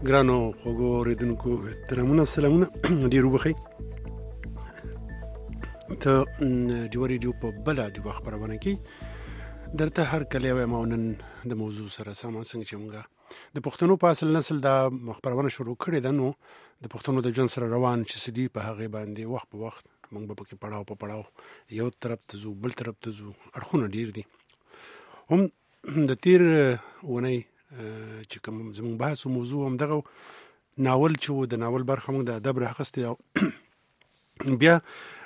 ګرانو خوږو اورېدونکو احترامونه سلامونه ډېر وبخئ ته ډیو ریډیو په بله ډیوه خپرونه کې درته هر کله یو مونن د موضوع سره سامان څنګه چې موږ د پښتنو په اصل نسل دا خپرونه شروع کړې ده نو د پښتنو د ژوند سره روان چې سدي په هغه باندې وخت په وخت موږ به پکې پړاو په پړاو یو طرف ته ځو بل طرف ته ځو اړخونه ډیر دي هم د تیر ونی چې کوم زموږ بحث او موضوع هم دغه ناول چې د ناول برخه موږ د ادب راخسته بیا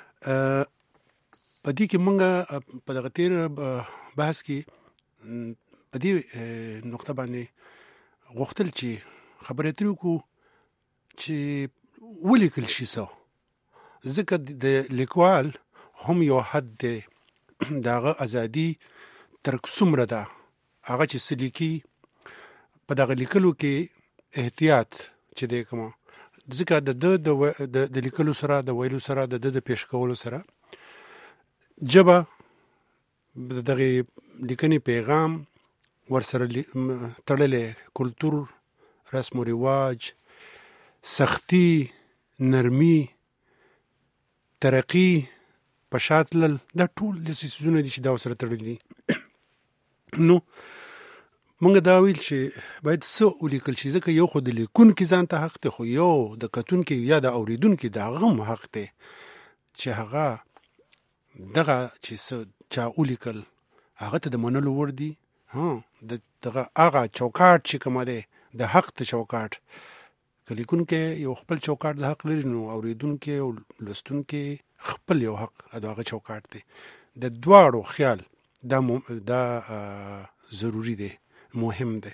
په دې کې موږ په دغه تیر بحث کې په دې نقطه باندې غوښتل چې خبرې ترې وکړو چې ولیکل شي څه ځکه د لیکوال هم یو حد دی دغه ازادي تر څومره ده هغه چې څه لیکي په دغه لیکلو کې احتیاط چې دی کوم ځکه د لیکلو سره د ویلو سره د پیش کولو سره جبه دغه لیکنې پیغام ورسره تړلې کلتور رسم و رواج سختی نرمي ترقی پشاتل دا ټول د سيزونه دي چې دا سره تړلې دي نو مونږ دا ویل چې باید څه ولیکل شي ځکه یو خو د لیکون کې ځان ته حق ته خو یو د کتون کې یا د اوریدون کې دا غم حق ته چې هغه دغه چې څه چا ولیکل هغه ته د منلو ور دي دغه هغه چوکاټ چې کومه ده د حق ته چوکاټ کلیکون کې یو خپل چوکاټ د حق لري نو اوریدون کې او لستون کې خپل یو حق دغه چوکاټ دی د دواړو خیال دا ضروری دی مهم دی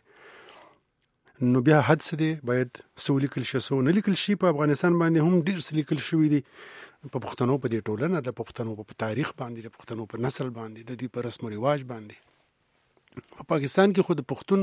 نو بیا حد څه دی باید څه ولیکل شي څه نه لیکل شي په افغانستان باندې هم ډیر څه لیکل شوی دی په پښتنو په دې ټولنه د پښتنو په تاریخ باندې د پښتنو په نسل باندې د دې په رسم او رواج باندې په پاکستان کې خو د پښتون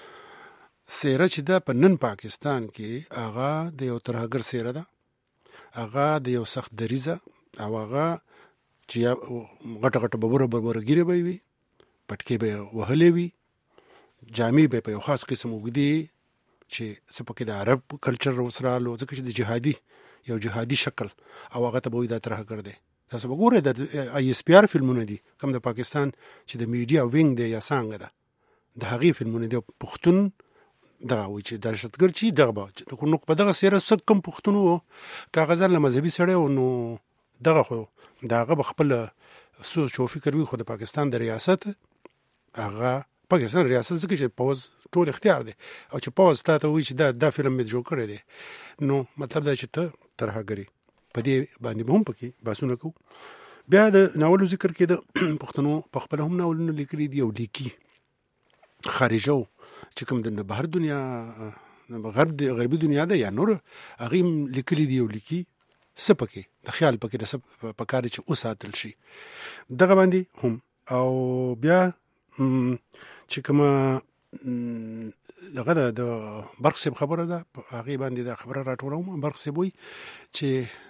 سیره چې ده په نن پاکستان کې هغه د یو ترهګر سیره ده هغه د یو سخت دریزه او هغه چې غټه غټه ببره ګیره به وي پټکې به وهلې وي جامې به په یو خاص قسم وګدي چې سپکې د عرب کلچر وسره لو ځکه چې د یو جهادي شکل او هغه ته به وي دا ترهګر دی تاسو وګورئ د آی اس پی آر فلمونه دي کوم د پاکستان چې د میډیا وینګ دی یا څنګه ده د هغې فلمونه دي پښتون دغه وایي چې دهشتګر چې دغه به نو په دغه سیره څه کم پښتون و کاغذان له مذهبي سړی و نو دغه خو د هغه به خپل سوچ او فکر وي خو د پاکستان د ریاست هغه پاکستان ریاست ځکه چې پوز ټول اختیار دی او چې پوز تاسو وایي چې دا فلم مې جوړ کړی دی نو مطلب دا چې ته ترهګری په دې باندې هم پکې باسونه کو بیا د ناولو ذکر کې د پښتنو په خپل هم ناولونه لیکلي دي او لیکي خارجو چې کوم د بهر دنیا غربي دنیا ده یا نور هغه لیکلي دي او لیکي سپکه د خیال پکې د سپ پکاره چې اوساتل شي دغه باندې هم او بیا چې کومه دغه د برق صاحب خبره ده هغه باندې د خبره راټولوم برق صاحب وي چې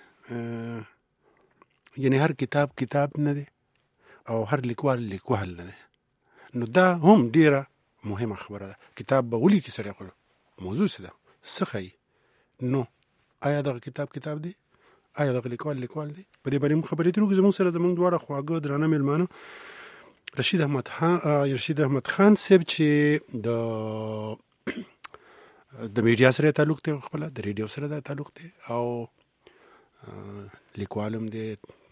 یعنی هر کتاب نه دی او هر لیکوال نه دی نو دا هم ډیره مهمه خبره ده کتاب به ولي کې سره خو موضوع څه ده سخی نو آیا دا کتاب دی آیا دا لیکوال دی په دې باندې خبرې ترو زموږ سره زموږ دواړه خواږه درانه ملمانو رشید احمد خان صاحب چې د میډیا سره تعلق دی خپل د ریډیو سره تعلق دی او لیکوالم دی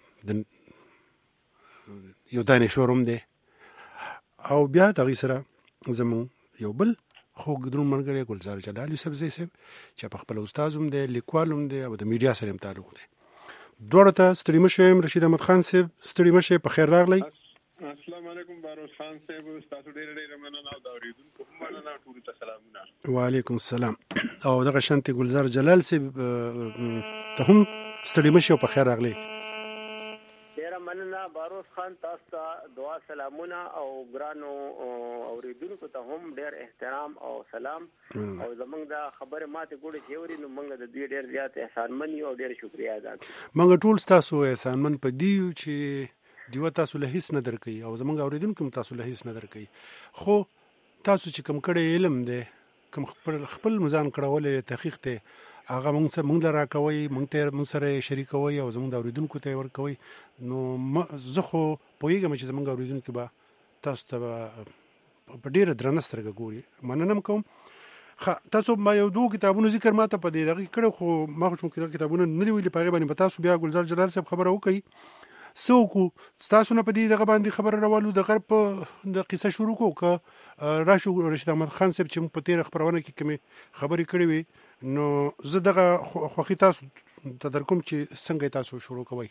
یو دانشورم دی او بیا دغه سره زمون یو بل خو ګدرون مرګره ګلزار جلال یوسف زئی صاحب چې په خپل استادوم دی لیکوالم دی او د میډیا سره تعلق دی دوړه ته ستړي مشم رشید احمد خان صاحب ستړي مشه په خیر راغلی السلام علیکم باروس خان صاحب تاسو ډېر مننه او دا اوریدونکو هم مننه ټول ته سلامونه وعلیکم السلام او دغه شانتي ګلزار جلال صاحب ته هم ستړي مشه په خیر راغلی ډېر مننه باروس خان تاسو ته دعا سلامونه او ګرانو اوریدونکو ته هم ډېر احترام او سلام او زمونږ دا خبره ماته ګوره چې اوري نو موږ د دې ډېر زیات احسانمن یو ډېر شکریا ادا کوو موږ ټول تاسو احسانمن په دی چې دیو تاسو له هیڅ نه درکې او زمونږ اوریدونکو تاسو له هیڅ نه درکې خو تاسو چې کوم کړه علم دی کوم خپل مزان کړول تحقیق ته هغه موږ لرا کوي موږ سره شریکوي او زموږ د اوریدونکو ته ورکوي نو زه خو پوهیږم چې زموږ اوریدونکو به تاسو ته په ډیره درنه سترګه ګوري مننه کوم تاسو ما یو دوه کتابونو ذکر ماته په دې دغه کړه خو ما خو چې کتابونه نه دی ویلي په باندې تاسو بیا ګلزار جلال صاحب خبره وکړي سوکو تاسو نه په دې دغه باندې خبره راوالو د غرب د قصه شروع کو ک راشو رشید احمد خان صاحب چې په تیر خبرونه کې کوم خبرې کړې وي نو زه دغه خوخي تاسو ته در کوم چې څنګه تاسو شروع کوئ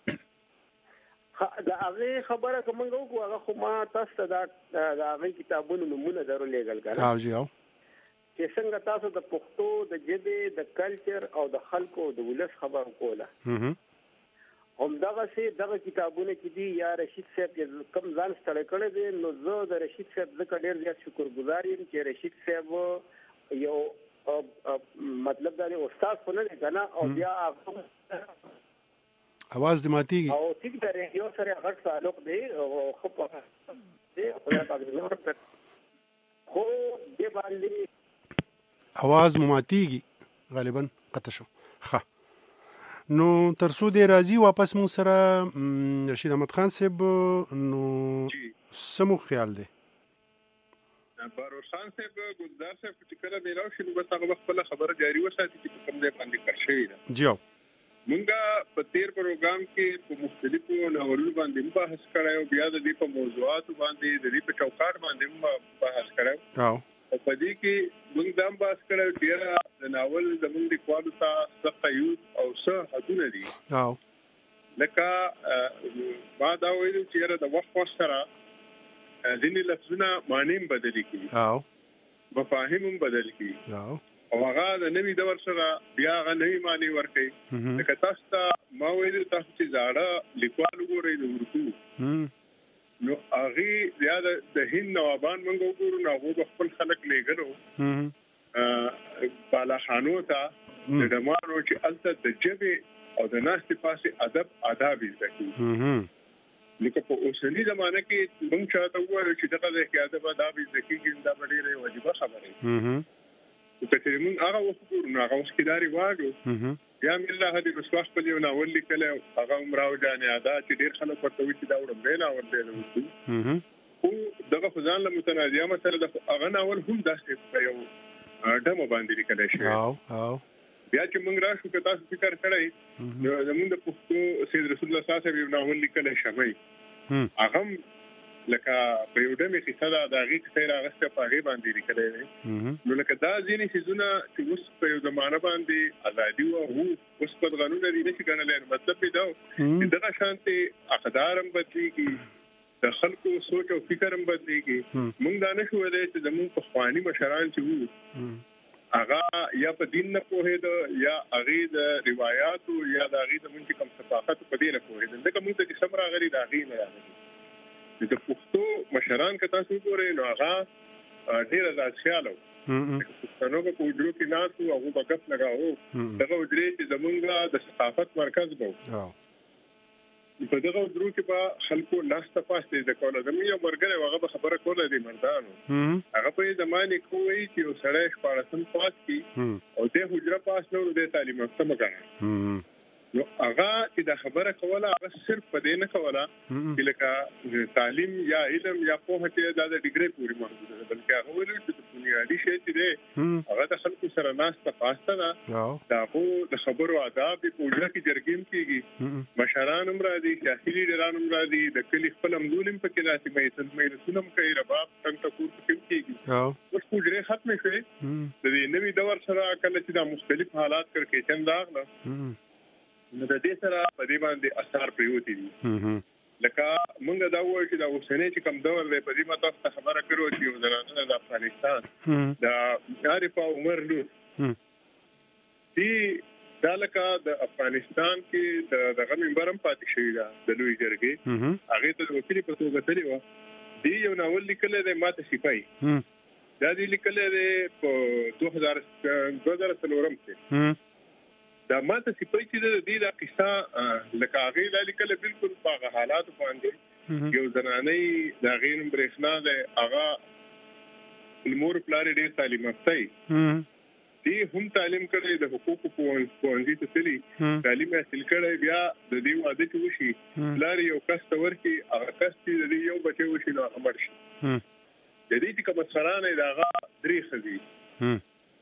دا هغه خبره کوم غو هغه خو ما تاسو ته دا هغه کتابونو نمونه درو لېګل کړه او جی او چې څنګه تاسو د پښتو د ژبې د کلچر او د خلکو د ولس خبر کوله هم دغه کتابونه کې دي یا رشید صاحب کم ځان ستړی کړی دی نو زه د رشید صاحب څخه ډېر زیات شکرګزار یم چې رشید صاحب یو مطلب دا استاد خو نه دی کنه او بیا اواز دې ماتېږي او ټیک د ریډیو سره غټ تعلق دی او خو په دې خو دې باندې اواز مو ماتېږي غالبا قطع شو ښه نو ترڅو دې راځي واپس مون سره رشید احمد خان صاحب نو سمو خیال دی باروس خان صاحب ګلزار صاحب چې کله میراو شنو بس هغه خپل خبره جاری وساتي چې کوم ځای باندې کار شوی دی جیو مونږه په تیر پروګرام کې په مختلفو ناولونو باندې بحث کړو بیا د دې په موضوعاتو باندې د دې په چوکاټ باندې بحث کړو او په دې کې موږ دام بحث کړو چې د ناول زموږ د کوالو ته څه قیود او څه حدونه دي او لکه ما دا ویل چې د وخت سره ځینې لفظونه معنی بدل کیږي او مفاهیم بدل کیږي او هغه د نوې دور سره بیا هغه نوې معنی ورکړي لکه تاسو ته ما ویل تاسو چې زاړه لیکوال وګورئ د اردو نو هغه بیا د هند نوابان موږ وګورو نو هغه خپل خلک لګلو بالا خانو ته د دمانو چې الته د جبه او د ناستې پاسې ادب آداب زکی لکه په اوسنی زمانه کې موږ چاته وایو چې دغه د ادب آداب زکی کې دا ډېره واجبہ خبره په چې موږ هغه وګورو نو هغه وسکداري واجو یا مله هدي رسواخ په یو ناول لیکل هغه عمراو جانې ادا چې ډېر خلک ورته وي چې دا وړم نه ناول دی او دغه خدان له متنازعه مسله د هغه ناول هم داسې په یو ډمو باندې لیکل شي او بیا چې موږ راشو که تاسو فکر کړئ نو زموږ د پښتو سید رسول الله صلی الله علیه وسلم یو ناول لیکل شوی هغه لکه په یو ډمه قصه دا دغه څه راغسته په هغه باندې لیکل دی نو لکه دا ځینې شیزونه چې اوس په یو زمانه باندې ازادي او اوس په قانون لري چې ګڼل مطلب دا چې دغه شانتي اقدارم بدليږي د خلکو سوچ او فکر هم بدليږي موږ دا نشو ویلای چې زموږ په خواني مشران چې وو هغه یا په دین نه پوهېد یا هغه د روایتو یا د هغه د منځ کوم ثقافت په دې نه پوهېد دغه موږ ته سم راغلي دا هغه نه راغلي د پښتو مشران که تاسو ګورئ نو هغه ډیر آزاد خیالو پښتنو په وجرو کې ناسو هغه بغف لگاو دغه وجري چې زمونږه د ثقافت مرکز وو په دغه وجرو کې به خلکو ناشته پاسته د کوله زموږ یو مرګره هغه خبره کوله دي مردانو هغه په زمانه کوی چې وسره خپارسم پاس کی او د حجره پاس نو د تعلیم سم کنه نو هغه چې د خبره کوله هغه صرف په دې نه کوله چې لکه تعلیم یا علم یا په هټه د ډیګری پوری محدود ده بلکې هغه ویل چې بنیادی شی چې ده هغه د خلکو سره ناشته پاسته ده دا خو د خبرو آداب په وجه کې جرګیم کیږي مشران هم راځي سیاسي لیډران هم راځي د کلی خپل مدولم په کې راځي مې رسولم کوي رباب څنګه تکور کیږي اوس پوجره ختم شوه د نوې دور سره کله چې د مختلف حالات کړکې چند راغله نو د دې سره په دې باندې اثر پریوتی دي لکه موږ دا وایو چې دا اوسنۍ چې کوم دور دی په دې متاسو ته خبره کړو چې یو ځل د افغانستان دا عارف عمر لو دی دا لکه د افغانستان کې دغه منبرم پاتې شوی دا د لوی جرګې هغه ته وکیل په توګه تللی و دی یو ناول لیکل دی ماته سپای دا دی لیکل دی په 2003 کې دا ماته سپای چې د دې د قصه لکه هغه لیکل بالکل په حالات باندې یو زنانه دا غیر برېښنا ده هغه مور پلار ډېر تعلیم یافته دی هم تعلیم کړی د حقوقو پوهنځي ته تللی تعلیم حاصل کړی بیا د دې واده چې وشي پلار یو کس ته ورکړي هغه کس چې د دې یو بچی وشي نو هغه مړ شي د دې چې کوم سرانه د هغه درې ښځې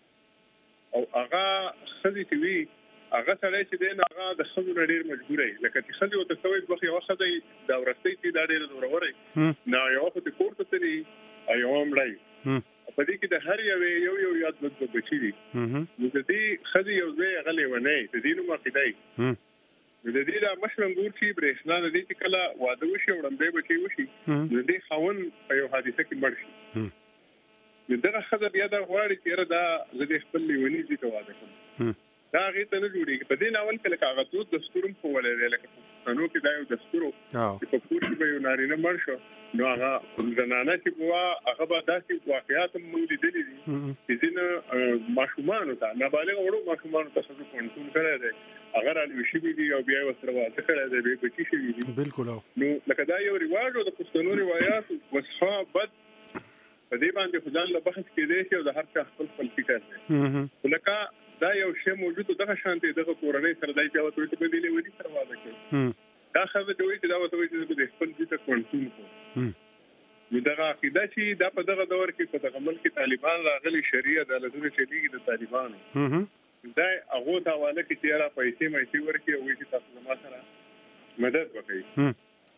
او هغه ښځې چې وي هغه سړی چې دی نو هغه د ښځو نه ډېر مجبور دی لکه چې ښځې ورته څه وایي دوه یوه ښځه دا ورستی چې دا ډېره زورور نه یوه خو د کور ته تلي او یوه مړی په دې کې د هر یو یاد د بچی دي نو د دې ښځې یو ځای هغه لیونی د دې نوم عقیده نو د دې دا مشر انګور چې برېښنا د دې چې کله واده وشي او وړاندې بچی وشي د دې خاوند په یو حادثه کې مړ شي نو دغه ښځه بیا دا غواړي چې یاره دا زه د خپل لیوني ځای ته واده کړم دا هغې ته نه جوړېږي په دې ناول کې لکه هغه دود دستور هم ښوولی دی لکه پښتنو کې دا یو دستور چې په کور کې به یو نارینه مړ شو نو هغه زنانه چې به وه هغه به داسې واقعات هم موږ لیدلي دي چې ځینې ماشومانو ته نابالغ وړو ماشومانو ته ښځو پوهنتون کړی دی هغه رالوي شوي دي او بیا یې ورسره واده کړی دی بیا بچي شوي دي بالکل نو لکه دا یو رواج او د پښتنو روایاتو وصفه بد په دې باندې خو ځان له بحث کېدی شي او د هر چا خپل فکر دی خو لکه دا یو شی موجود دغه شانتي دغه کورنۍ سره دای چې وته په دې لیونی سره واده کوي دا خبره دوی چې دا وته چې د خپل ځای ته پوهنتون کوي نو دغه عقیده چې دا په دغه دور کې په دغه ملک طالبان راغلي شریعه عدالتونه چلیږي د طالبانو دا هغه ته حواله کې چې را پیسې مې ورکړي او چې تاسو ما سره مدد وکړي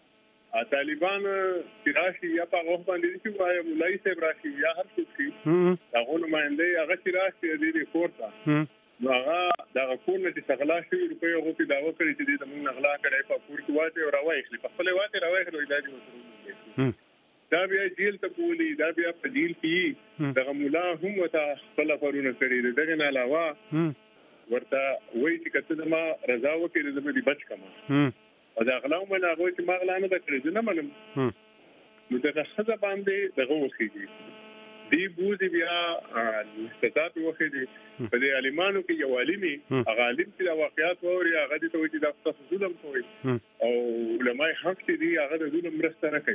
طالبان چې راشي یا په هغه باندې چې وایي مولای صاحب راشي یا هر څوک شي هغه نمائنده هغه چې راشي د دې کورته نو هغه دا کور نه چې څغلا شي روپۍ هغه په داوا کړی چې د موږ نغلا کړی په کور کې واته او راوایخلی په خپل واته راوایخلی دا دي دا بیا جیل ته بولی دا بیا په جیل کې دغه مولا هم وته خپل فرونه کړی دغه نه علاوه ورته وایي چې کته ما رضا وکړي د دې بچ کما او دا غلاو مله هغه چې ما غلا نه کړی نه منم نو دغه ښځه باندې دغه وخیږي دی بوزي بیا استعداد وخیږي په دې عالمانو کې یو عالمي هغه عالم چې دا واقعیات ووري هغه دې ته وایي چې دا تاسو ظلم کوي او علماء حق دې هغه د ظلم مرسته نه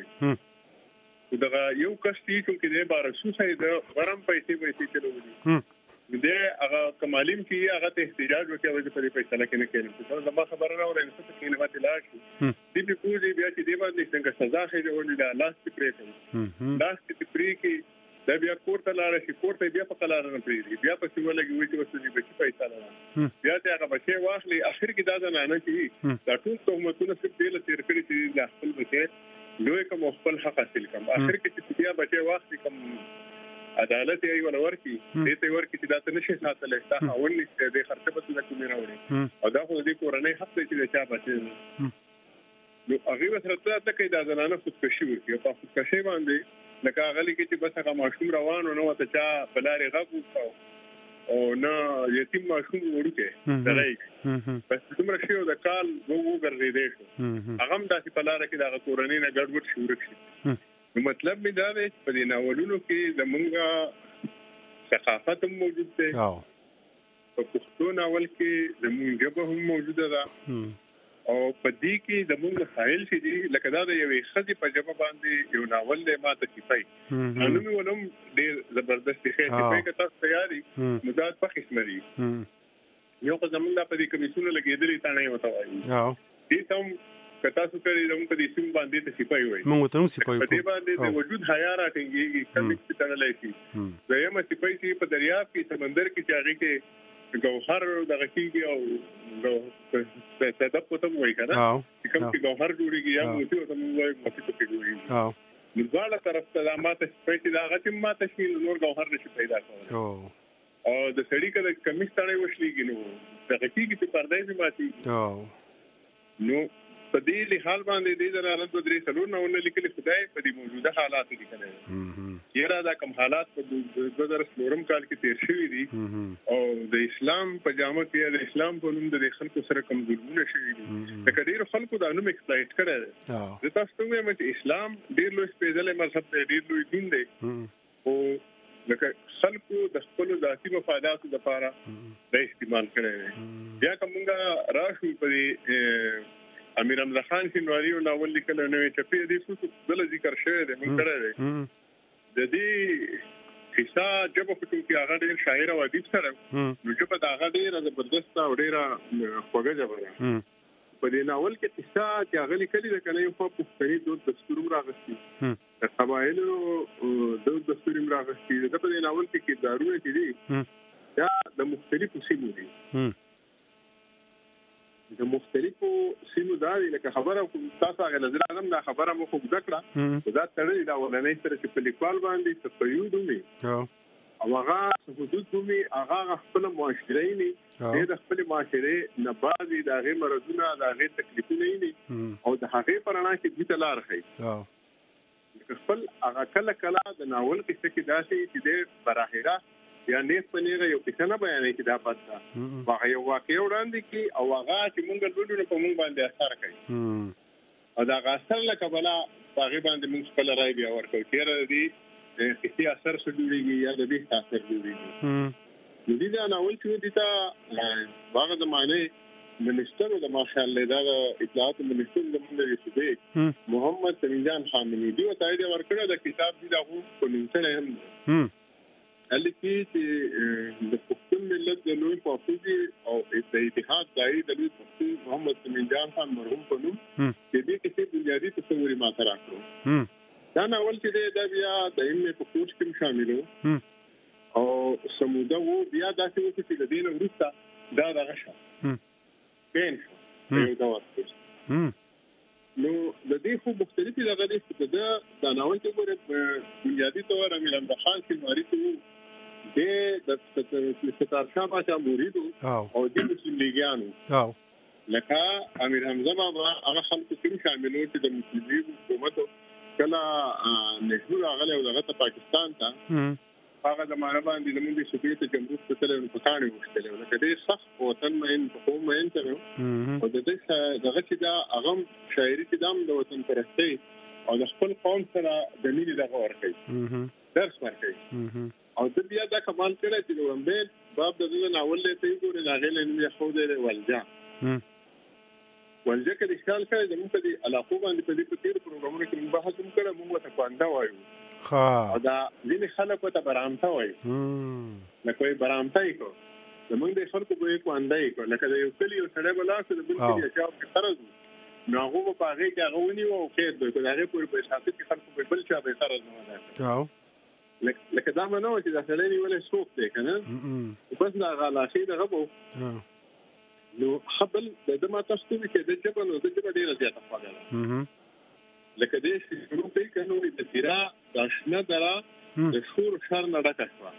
کوي دغه یو کس چې کوم کې د بارسو سره د غرم پیسې چلولي دې هغه کمالیم کې هغه ته احتجاج وکړي چې په دې فیصله کې نه کېږي څه دا خبره نه اوري څه کلمات لاش دې په کوزي بیا چې دې باندې څنګه سزا خېږي ولې دا لاس کې پرې کوي لاس کې پرې کې دا بیا کوړه لاړ شي کوړه بیا په قلار نه پرې بیا په څه ولګي وي چې وسې بچي پیسې لاله بیا ته هغه بچي واخلي اخر کې دا نه چې دا ټول تهمتونه څه دې لته کړی چې د خپل بچي لوی کوم خپل حق حاصل کوم اخر کې چې بیا بچي واخلي کوم عدالت یې ولا ورکی دې ته ورکی چې دا ته نشي ساتل تا اول نشته د خرڅه په څه کومه راوړي او دا خو دې کورنۍ حق دی چې چا بچي نو هغه سره ته کې دا زنانه خودکشي وکړي په خودکشي باندې لکه غلي کې چې بس هغه ماشوم روانو نو ته چا بلاري غږ وکاو او نه یتیم ماشوم ورکه درای بس څومره شی او د کال وو ګرځې دې هغه هم داسې په لار کې دا کورنۍ نه ګډوډ شو ورکشي نو مطلب می دا دی په دې ناولونو کې زمونږه ثقافت هم موجود دی په پښتو ناول کې زمونږ ژبه هم موجوده ده او په دې کې زمونږ فایل چې دي لکه دا د یوې ښځې په ژبه باندې یو ناول دی ماته کیفای نو مې ولوم ډېر زبردست دی چې په تاسو تیاری مداد په قسمري یو که زمونږ په دې کمیسونه لګېدلې تا نه وته وایي دې تم کتا سو کړی د په دې سیم باندې ته سپای وای موږ ته هم سپای په دې باندې د وجود حیا راټینګي کمی څه تړلای شي زما سپای چې په دریاب کې سمندر کې چاغي کې ګوهر دغه کېږي او په صدف په تم وای کنه چې کوم کې ګوهر جوړيږي یا موتی او تم وای مخې ته کېږي نو ځاله طرف ته ماته سپای چې دا غټم ماته شي نور ګوهر نشي پیدا کولای او د سړی کله کمی ستړی وشلېږي نو دغه کېږي چې پردای به ماتي نو په دې لحاظ باندې د حالت بدري سلور نه ونه لیکلي خدای په دې موجوده حالات کې کړي یره دا کوم حالات په 2014 کال کې تیر شوي دي او د اسلام په جامه کې د اسلام په نوم د خلکو سره کوم ظلمونه شوي دي د کډیر خلکو د انوم ایکسپلایټ کړي د تاسو ته وایم چې اسلام ډیر لوی سپیشل مذهب دی ډیر لوی دین دی او لکه خلکو د خپل ذاتي مفاداتو لپاره د استعمال کړي بیا کومه راشو په امیر حمزه خان شینواری او ناول لیکل نو چې په دې څه بل ذکر شوی دی موږ کړی دی د دې قصه جبه په کې هغه ډېر شاعر او ادیب سره نو جبه دا هغه ډېر زبردست او ډېر خوږه جبه ده په دې ناول کې قصه چې هغه لیکلي ده کنه یو په پښتني دود دستور راغستي د قبایلو دود دستور راغستي د په دې ناول کې دارونه چې دي دا د مختلفو سیمو دي د مختلفو سیمو دا لکه خبره تاسو هغه نظر اعظم دا خبره مو خو ذکر دا تړلې دا ولنې سره چې په لیکوال باندې تفیوډ وي او هغه حدود دومي هغه خپل معاشري نه د خپل معاشري نه بعضي د هغه مرزونه د هغه تکلیفونه نه او د هغه پرانا کې د تلار خي خپل هغه کله د ناول کې داسې چې د براهره یا نه پنيره یو څه نه بیانې چې دا پاتہ هغه یو واقع وړاندې کی او هغه چې مونږ له په مونږ باندې اثر کوي او دا اثر لکه بلا هغه باندې مونږ خپل راي بیا ورکو چیرې دي چې اثر څه جوړیږي یا د دې تاثیر جوړیږي نو دا ناول چې دي تا هغه د معنی منیسټر د ماشاءالله دا اطلاعات منیسټر د موږ رسېږي محمد تمیم جان خامنه‌ای دی او تایید ورکړه د کتاب دی دا په نومته هم الکه چې د پښتون ملت د لوی پاپوزي او د اتحاد دایي د لوی پښتون محمد تمیم جان خان مرحوم په نوم چې دې کې بنیادی تصوري ماته راکړو دا ناول چې دا بیا د علم په کوچ کې شاملو او سموده وو بیا داسې وو چې د دین وروسته دا دغه شو پین یو دا واسطه نو د دې خو مختلفي دغه دې د ناول کې ګوره بنیادی تور امیر حمزه خان کې معرفي د ستارشاه باچا مریدو او د مسلم لیګیانو لکه امیر حمزه بابا هغه خلکو کې شاملو چې د مسلم لیګ حکومت کله نهرو راغله او دغه پاکستان ته هغه د معنی باندې د موږ سوویت جمهوریت په تل په کاني وشتل نو کله سخت وطن مې په قوم مې انتره او د دې دغه چې دا هغه شاعري کې دام د وطن پرستی او د خپل قوم سره د ملي دغه ورکړي درس ورکړي او د بیا دا کمال کړی چې د ومبل باب د دې ناول له ته ګورې لاغې له نوې خو دې ولجا کې د اشتغال کړی د موږ په علاقو باندې په دې تیر پروګرامونو کې موږ بحث وکړو موږ ته پاندا وایو او دا ځینې خلک ته برامتا وایي نو کوئی برامتا یې کو زمونږ د خلکو به کوندای کو لکه د یو کلی یو سړی بلاسه د بل کلی چې په طرز نو هغه په هغه کې هغه ونی او خیر دوی په هغه پورې په حساب کې خلکو په بل چا به طرز نه ده لکه دا منو چې دا سړی نیولې سوق دی کنه بس دا غلاشي دغه وو نو خپل د ما تاسو کې د جبل او د جبل ډیره زیاته خواږه لکه دې چې نو په کنو د تیرا داشنه درا د شور شر نه ډکه شو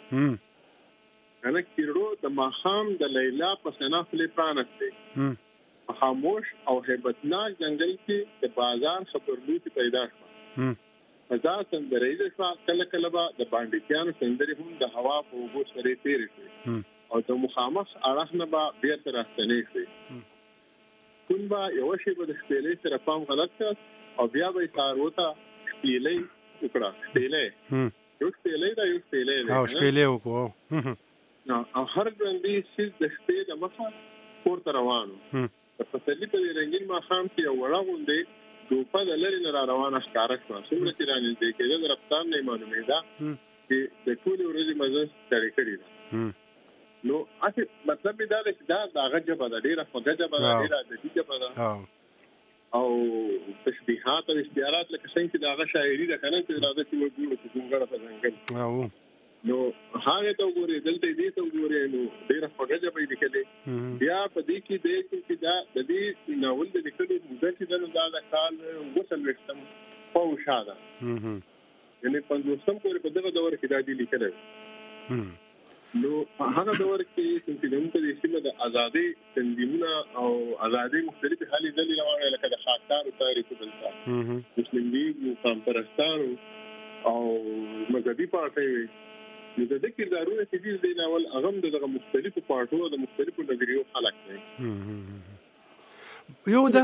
انا کیرو د ماخام د لیلا په سنافله پانسته خاموش او hebatnak جنگل کې د بازار خبرلوټ پیدا شو فضا څنګه شو کله کله با د باندې سندري هم د هوا په وګو سره تیر شي او د مخامخ اړه نه با بیا تر راستنې شي کون با یو شی په د شپېلې سره پام غلط کړ او بیا به تاروته شپېلې وکړه شپېلې یو شپېلې او شپېلې وکړو نو هر ګوندې چې د شپې د مخه پورته روانو په فصلی په رنگین ماخام کې وړه غوندې دوپه د لری نه روانه ښکارا شو څومره چې رانه دې کې د رفتار نه معلومه ده چې د ټول ورځې مزه ستړي کړی ده نو اته مطلب دا دی چې دا غجبه ده ډیره فګجبه ده ډیره د دې په او تشبيهات او اشتعارات لکه څنګه چې دا شاعري ده کنه چې راځي چې وګورو چې څنګه په ځنګل او نو هغه ته وګوري دلته دې ته وګوري نو ډیره فګجبه دي کله بیا په دې کې دې چې دا د دې ناول د لیکلو مدته چې دا کال وصل وختم په شاده یعنی په دوستم پورې په دغه دور کې دا دي لیکل نو هغه دور کې چې موږ د سیمه د ازادي تنظیمونه او ازادي مختلفه حالي ځلې روانه لکه د خاطر تاریخ دلته مسلم لیگ قوم پرستان او مذهبي پارټي نو د دې کردارونه چې دي ناول هغه د مختلفو پارټو د مختلفو نظریو خلق دي یو دا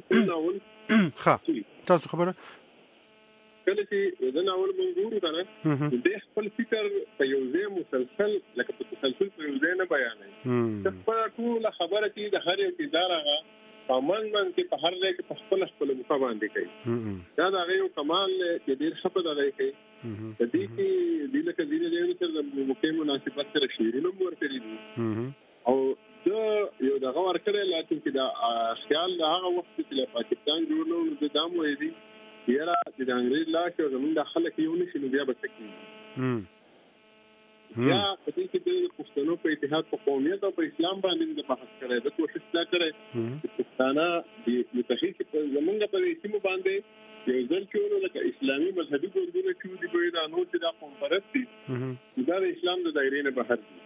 تاسو خبره کله چې د ناول منظور کنه د خپل فکر په یو ځای مسلسل لکه په تسلسل په یو ځای نه بیانوي د خپل ټول خبره کې د هر یو ادارهغه قانون کې په هر ځای کې په خپل مخ باندې کوي دا د یو کمال چې ډیر خپل دی کوي د دې کې د لکه دینه د سره د موقع مناسبت سره شیرونه ورکړي دي او د یو دغه ورکړل لاته چې دا خیال هغه وخت چې پاکستان جوړ نو د دامو دی یاره د انګریز لا چې زمونږ د خلک یو نشي نو بیا به تکي یا په دې کې د پښتنو په اتحاد په قومیت او په اسلام باندې د بحث کړي د کوشش لا کړي چې پښتانه د متحد په زمونږ په اسلام باندې یو ځل کې ولکه اسلامي مذهبي ګوندونه چې دی په دا نور چې دا قوم پرست دي دا د اسلام د دایرې نه بهر دي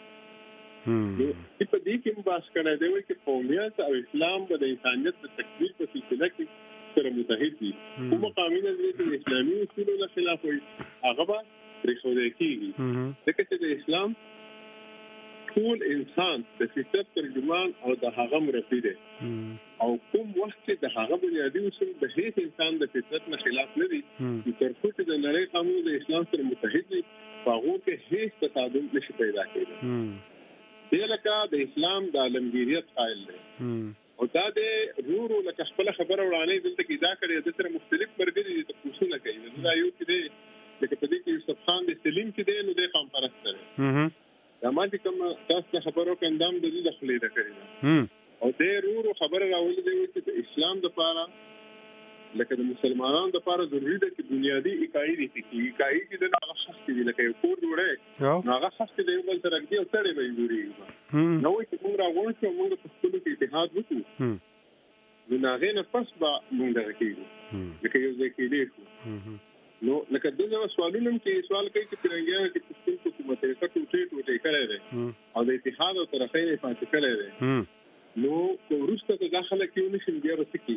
په دې کې مباحث کړي دی چې قومیت او اسلام د انسانیت د تکمیل په سلسله کې سره متحد دي کوم قانون د اسلامي اصولو خلاف وي هغه به رښتیا کیږي ځکه چې د اسلام ټول انسان د فطرت ترجمان او د هغه مربي دی او کوم وخت چې د هغه بنیادی اصول د هیڅ انسان د فطرت نه خلاف نه دي تر څو چې د نړۍ قانون د اسلام سره متحد دي هغه کې هیڅ تصادم نشي پیدا کېدای دی لکه د اسلام د عالمگیریت قائل دی او دا د رورو لکه خپل خبره وړاندې دلته کې دا کړی د سره مختلف مرګري د تفصیلونه کوي دا یو کې دی لکه په دې کې یوسف خان د سلیم کې دی نو د قوم پرست دی دا ما چې کوم تاسو خبرو کندام د دې دخلې ده کړی او د رورو خبره راولې دی چې د اسلام د پاره لکه د مسلمانانو د لپاره ضروری ده چې بنیادی اکائی دي چې اکائی کې د هغه شخص دی لکه یو کور جوړه هغه شخص دی یو بل سره دی او سره به جوړي نو چې موږ راغون چې موږ په خپل کې اتحاد وکړو نو هغه نه پس به موږ درکېږو لکه یو ځای کې دی نو لکه دغه سوالونه کې سوال کوي چې څنګه چې خپل حکومت یې ټوټه کړی دی او د اتحاد او طرفین فاصله کړی دی نو ورسته داخله کې ونشي بیا وسکی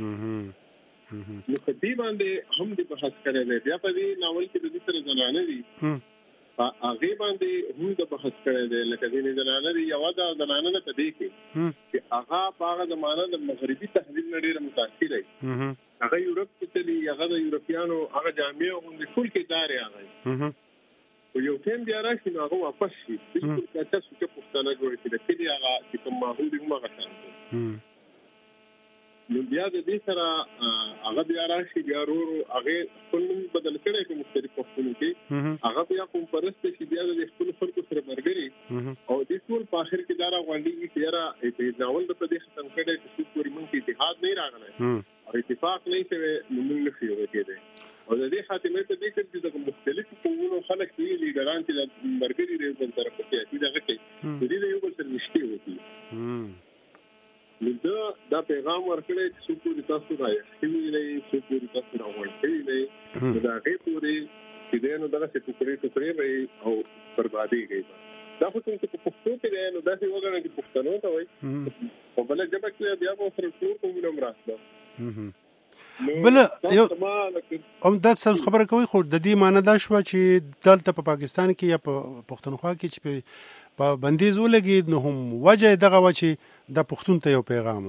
نو کدی باندې هم د بحث کړی دی بیا په دې ناول کې د دې سره زنانه دي هغه باندې هم د بحث کړی دی لکه دې زنانه دي یو دا زنانه نه پدې کې چې هغه په زمانه د مغربي تحلیل نه ډیره متاثر دی هغه یورپ ته دی هغه د یورپیانو هغه جامع او د ټول کې داري هغه او یو ټیم بیا راشي نو هغه واپس شي بالکل تاسو چې پښتانه جوړ کړي د دې هغه چې کوم ماحول دی هغه څنګه نو بیا د دې سره هغه بیا راشي بیا ورو هغه خپل بدل کړي په مختلف وختونو کې هغه بیا کوم پرست چې بیا د خپل خلکو سره مرګري او د ټول په اخر کې دا راغونډي چې یاره په ناول د پدې ختم کړي چې پوری مونږ اتحاد نه راغلی او اتفاق نه شوی نو موږ نه شو کېدای او د دې خاتمه ته د دې چې مختلفو قومونو خلک دي لیډران چې مرګري دی په طرف کې چې دا کې د دې یو بل سره نشته وتی نو دا پیغام ورکړی چې څوک تاسو راځي چې نه څوک تاسو راوړي نه دا هغه پوری چې دنه دغه ټوکري وي او بربادي کوي دا خو څنګه په پښتو کې نو دا څه وګڼل چې پښتنو ته وایي او بل جبه کې بیا به سره ټول کومه مرسته بل یو دا څه خبره کوي خو د دې معنی دا شو چې دلته په پاکستان کې یا په پښتونخوا کې چې په بندیز ولګي نو هم وجه دغه و چې د پښتون ته یو پیغام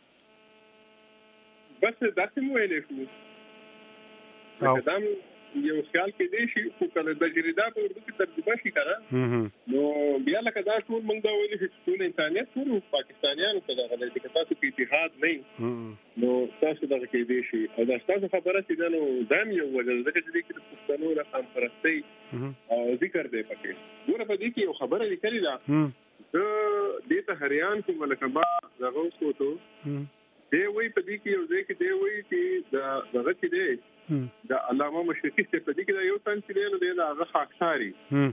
بس دا څه ویلې شو دا یو خیال کې دی چې کله د جریدا په اردو کې ترجمه شي کړه نو بیا لکه دا ټول موږ دا ویل چې ټول انسانيت ټول پاکستانیانو ته دا غلطي چې تاسو کې اتحاد نه نو تاسو دا کې دی شي او دا تاسو خبره چې نو دام یو وجه ځکه چې د پښتنو رقم پرستی او ذکر دی پکې ګوره په دې کې یو خبره لیکلې ده د ته هریان کې ملکبا دغه وسوتو دی وی په دې کې یو ځای کې دی وی چې دغه کې دی د علامه مشرقي څخه په دې کې یو تن چې دی نو هغه خاکساري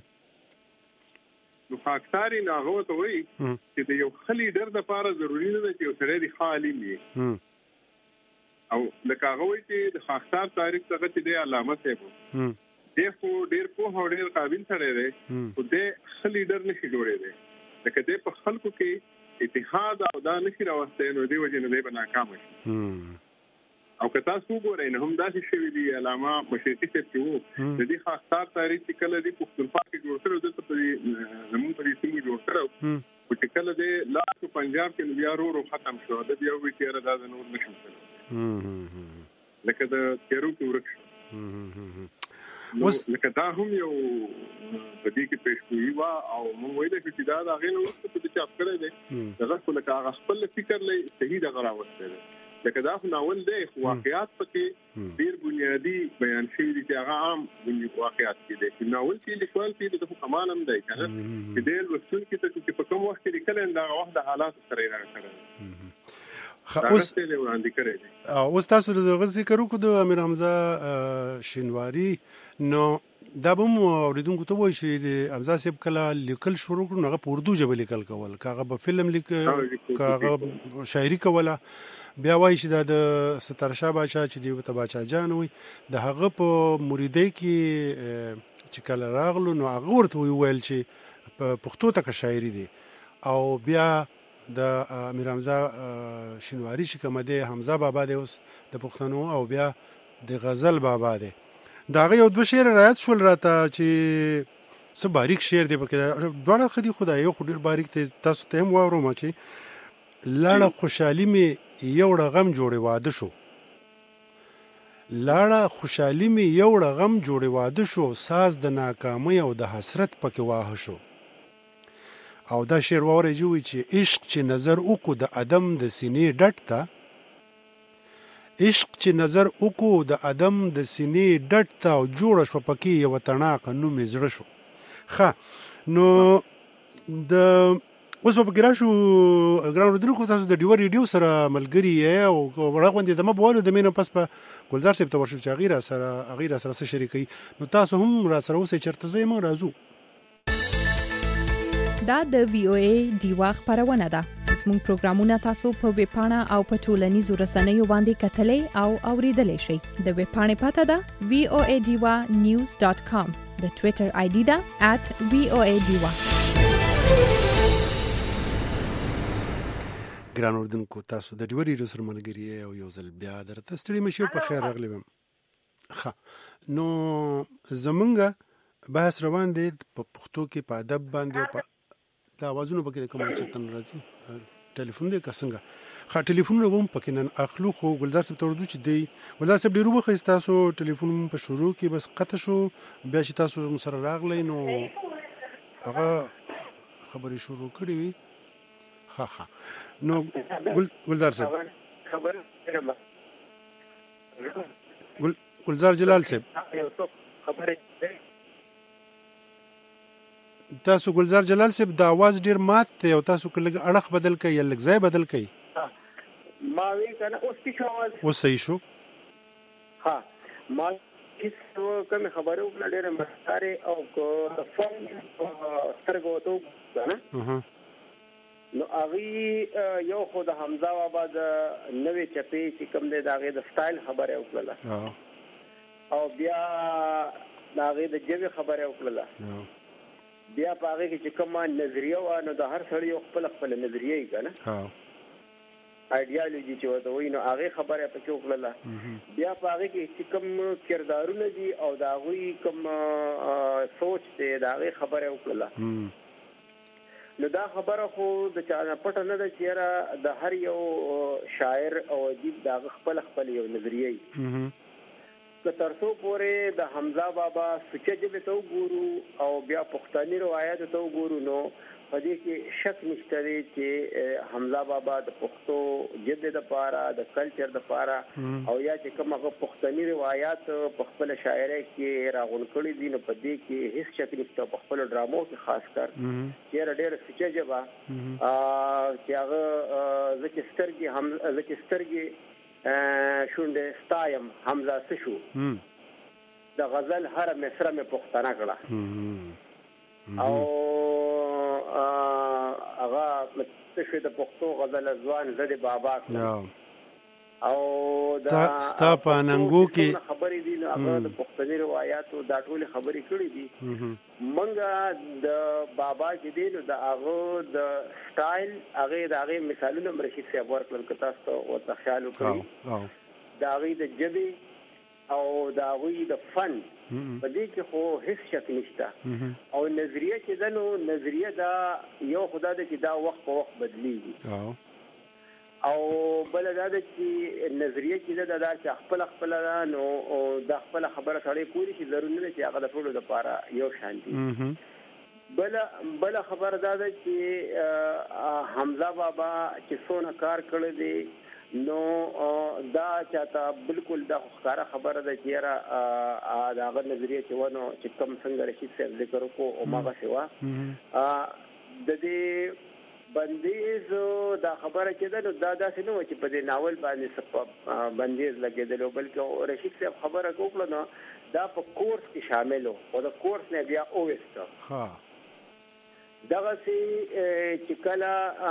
نو خاکساري نه هغه ته وی چې د یو خلی ډر د لپاره ضروری نه دی چې یو سره د عالم وي او لکه هغه وی چې د خاکسار تاریخ څخه چې دی علامه صاحب دی خو ډیر په هوډیر قابل سره دی او د خلی ډر نشي جوړې دی لکه د په خلکو کې اتحاد او دا نشي راوستي نو دی وجه نه دی ناکام شي او که تاسو وګورئ نو هم دا شی دی علامه مشرقي څخه وو د دې خاصه تاریخ چې کله د پښتونخوا کې جوړ کړو د زموږ په سیمه جوړ کړو او چې کله د لاس پنجاب کې بیا ورو ختم شو د بیا وی تیر دا نور نشو کړو لکه د تیرو کې ورک لکه دا هم یو په دې کې پېښوي وا او موږ وایو چې دا غینه وخت په دې چې افکار دي دا څه لکه هغه خپل فکر لې صحیح دغه راوستل لکه دا خو ناول دی خو واقعیات پکې ډېر بنیادی بیان شوي دي چې هغه عام واقعیات دي چې ناول کې لیکوال کې د کمال هم دی کنه چې ډېر لوستونکي ته چې په کوم وخت کې لیکل دا وخت د حالات سره راغلی اوس تاسو د ذکر وکړو د امیر حمزه شینواری نو دا به مو اوریدونکو ته وایي چې د حمزه صاحب کله لیکل شروع کړو هغه په اردو ژبه لیکل کول هغه په فلم هغه شاعري کوله بیا وایي چې دا د سترشاه باچا چې دی ته باچا جان وي د هغه په مریدۍ کې چې کله راغلو نو هغه ورته ویل چې په پښتو ته شاعري دی او بیا د امیر حمزه شینواری چې کوم دی حمزه بابا دی اوس د پښتنو او بیا د غزل بابا دی دا غي یو دوه شعر رايات شول راته چې څه باریک شعر دی پکې دواړه خدي خدای یو خډیر باریک تاسو ته هم واورم چې لاړه خوشحالي می یو رقم جوړې واده شو لاړه خوشحالي می یو رقم جوړې واده شو ساز د ناکامۍ او د حسرت پکې واه شو او دا شعر وره جوړي چې عشق چې نظر وکړو د ادم د سینې ډټ ته عشق چې نظر وکړو د ادم د سینې ډټ ته او جوړ شو پکې یو تڼاق نوم زړه شو ښه نو د اوس په ګرا شو ګراوند درکو تاسو د ډیور ریډیو سره ملګری او ورغوندې د مبوالو د مینه پس په ګلزار صاحب ته ورشو چې غیره سره شریکي نو تاسو هم را سره اوسې چرته زې مو راځو دا د VOA دیوا خبرونه ده زموږ پروګرامونه تاسو په ویب پاڼه او په ټولنیزو رسنیو باندې کتلې او اوریدلې شئ د ویب پاڼې پته ده voadiwa.news.com د ټوئیټر آی ډي ده @voadiwa ګران اردوونکو تاسو د ډیور ریډیو سره ملګری او یو ځل بیا درته ستړي مشو په خیر راغلی وم ښه نو زمونږ بحث روان دی په پښتو کې په ادب باندې په دا आवाजونه پکې کوم چې تن راځي ټلیفون دی څنګه ښه ټلیفون ووم پکې نن اخلو خو ګلزار صاحب تورځو چې دی ګلزار صاحب ډیرو وخت تاسو ټلیفون په شروع کې بس قطع شو بیا چې تاسو سره راغلی نو هغه خبرې شروع کړې وي ښه نو ګلزار صاحب ګلزار جلال صاحب تاسو ګلزار جلال صاحب د आवाज ډیر مات دی او تاسو کله اړخ بدل کړئ یا لږ ځای بدل کړئ ما وی کنه اوس کی आवाज اوس صحیح شو ها ما هیڅ کوم خبره وکړه ډیره مستاره او کو فون سترګو ته نه نو اغي یو خو د حمزه بابا د نوې چپی چې کوم دی داغه د سټایل خبره وکړه او بیا داغه د جوی خبره وکړه بیا پاره کې چې کومه نظریه و نو د هر سړی خپل نظریه یې کنه ایډیالوژي چې وته وینو هغه خبره پکې وکړه بیا پاره کې چې کوم کردارونه دي او دا غوي کوم سوچ دی دا هغه خبره وکړه نو دا خبره خو د چا پټ نه ده چې د هر یو شاعر او ادیب دا خپل یو نظریه یې که ترڅو پورې د حمزه بابا سچې جبه تو ګورو او بیا پښتني روایت تو ګورو نو په دې کې شک نشته چې حمزه بابا د پښتو جبه د پاره د کلچر د پاره او یا چې کومه پښتني روایت په خپل شاعرۍ کې راغون کړي دي نو په دې کې هیڅ شک نشته په خپل ډرامو کې خاص کر چې ډېر سچې جبه چې هغه زکه سترګي شونډه ستایم حمزه سشو د غزل هر مصره مې پښتنه کړه او هغه مستشفى د پښتو غزل ځوان زده بابا او دا ستا پاننګو کې خبرې دي هغه د پښتني روایتو دا ټول خبرې کړې دي منګه د بابا چې دی نو د هغه د سټایل هغه مثالونه مرشد صاحب ورکړل کته تاسو او تخیل وکړي دا هغه د جبي او دا هغه د فن په دې کې خو هیڅ شک نشته او نظریه چې دنو نظریه دا یو خدای دې چې دا وخت په وخت بدلیږي او بل دا چې نظریه چې دا چې خپل نو د خپل خبره سره کولی چې ضروري نه چې هغه د ټولو لپاره یو شان دي بل خبر دا چې حمزه بابا چې څونه کار کړی دی نو دا چاته بالکل دا ښکارا خبره ده چې را دا غو نظریه چې ونه چې کوم څنګه رشید صاحب ذکر کو او ماغه سوا د دې بندیز دا خبره چې ده دا داسې نه و چې په دې ناول باندې بندیز لګېدل بلکې رشید صاحب خبره کوله نو دا په کورس کې شامل وو او د کورس نه بیا اوسته ها دغه چې کله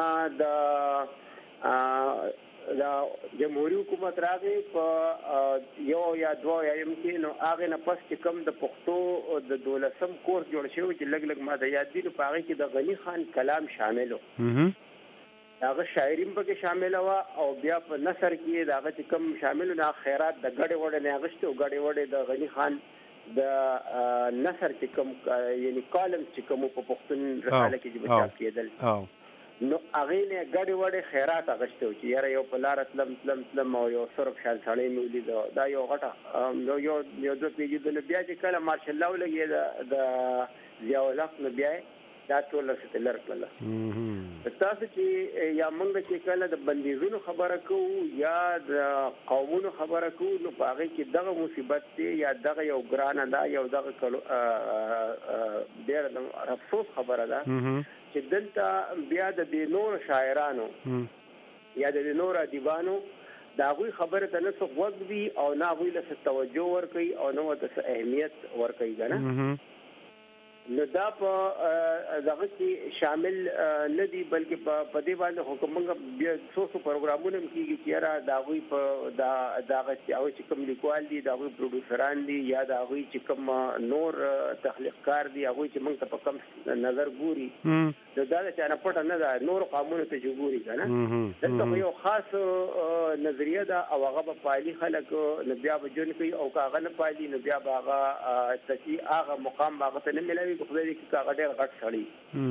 دا جمهوریت حکومت راغی په یو یا دوه یا کې نو هغه نه پس چې کم د پښتو د 12م کورس جوړ شوی چې لګ ما د یاد دي په هغه کې د غنی خان کلام شامل و هغه شاعریم پکې شامل و او بیا په نثر کې هغه چې کم شامل نه خیرات د غړې وړې نه غشته او غړې وړې د غنی خان د نثر چې کم یعنی کالم چې کم په پښتون رساله کې جوړ کېدل نو هغه نه غړې وړې خیرات غشته چې یاره یو په لار تلم او یو سرب شال سړی مولید دا یو غټه یو د پیجو د بیا چې کله مارشل الله لګي د ضیاء الحق نو بیا دا ټول څه لر کړل تاسو چې یا موږ چې کله د بندیزونو خبره کوو یا د قومونو خبره کوو نو هغه کې دغه مصیبت دی یا دغه یو ګرانه ده یو دغه ډېر افسوس خبره ده چې دلته بیا د نور شاعرانو یا د نور ادیبانو دا غوي خبره ته نه څه وخت وي او نه غوي له توجه ور کوي او نه ته اهمیت ور کوي کنه نو دا په دغه کې شامل نه دي بلکې په دې باندې حکومت بیا څو پروګرامونه کیږي چې را دا غوي په دغه چې کوم لیکوال دي دا غوي پروډوسران دي یا دا غوي چې کوم نور تخلیقکار دي هغه چې موږ ته په کم نظر ګوري دا چې نه پټ نه ده نور قانون ته جوړي کنه دغه یو خاص نظریه ده او هغه په پالي خلک نو بیا به جون کوي او کاغه نه پالي نو بیا هغه هغه مقام هغه ته نه ملوي په خدای کې کاغه ډېر غټ شړی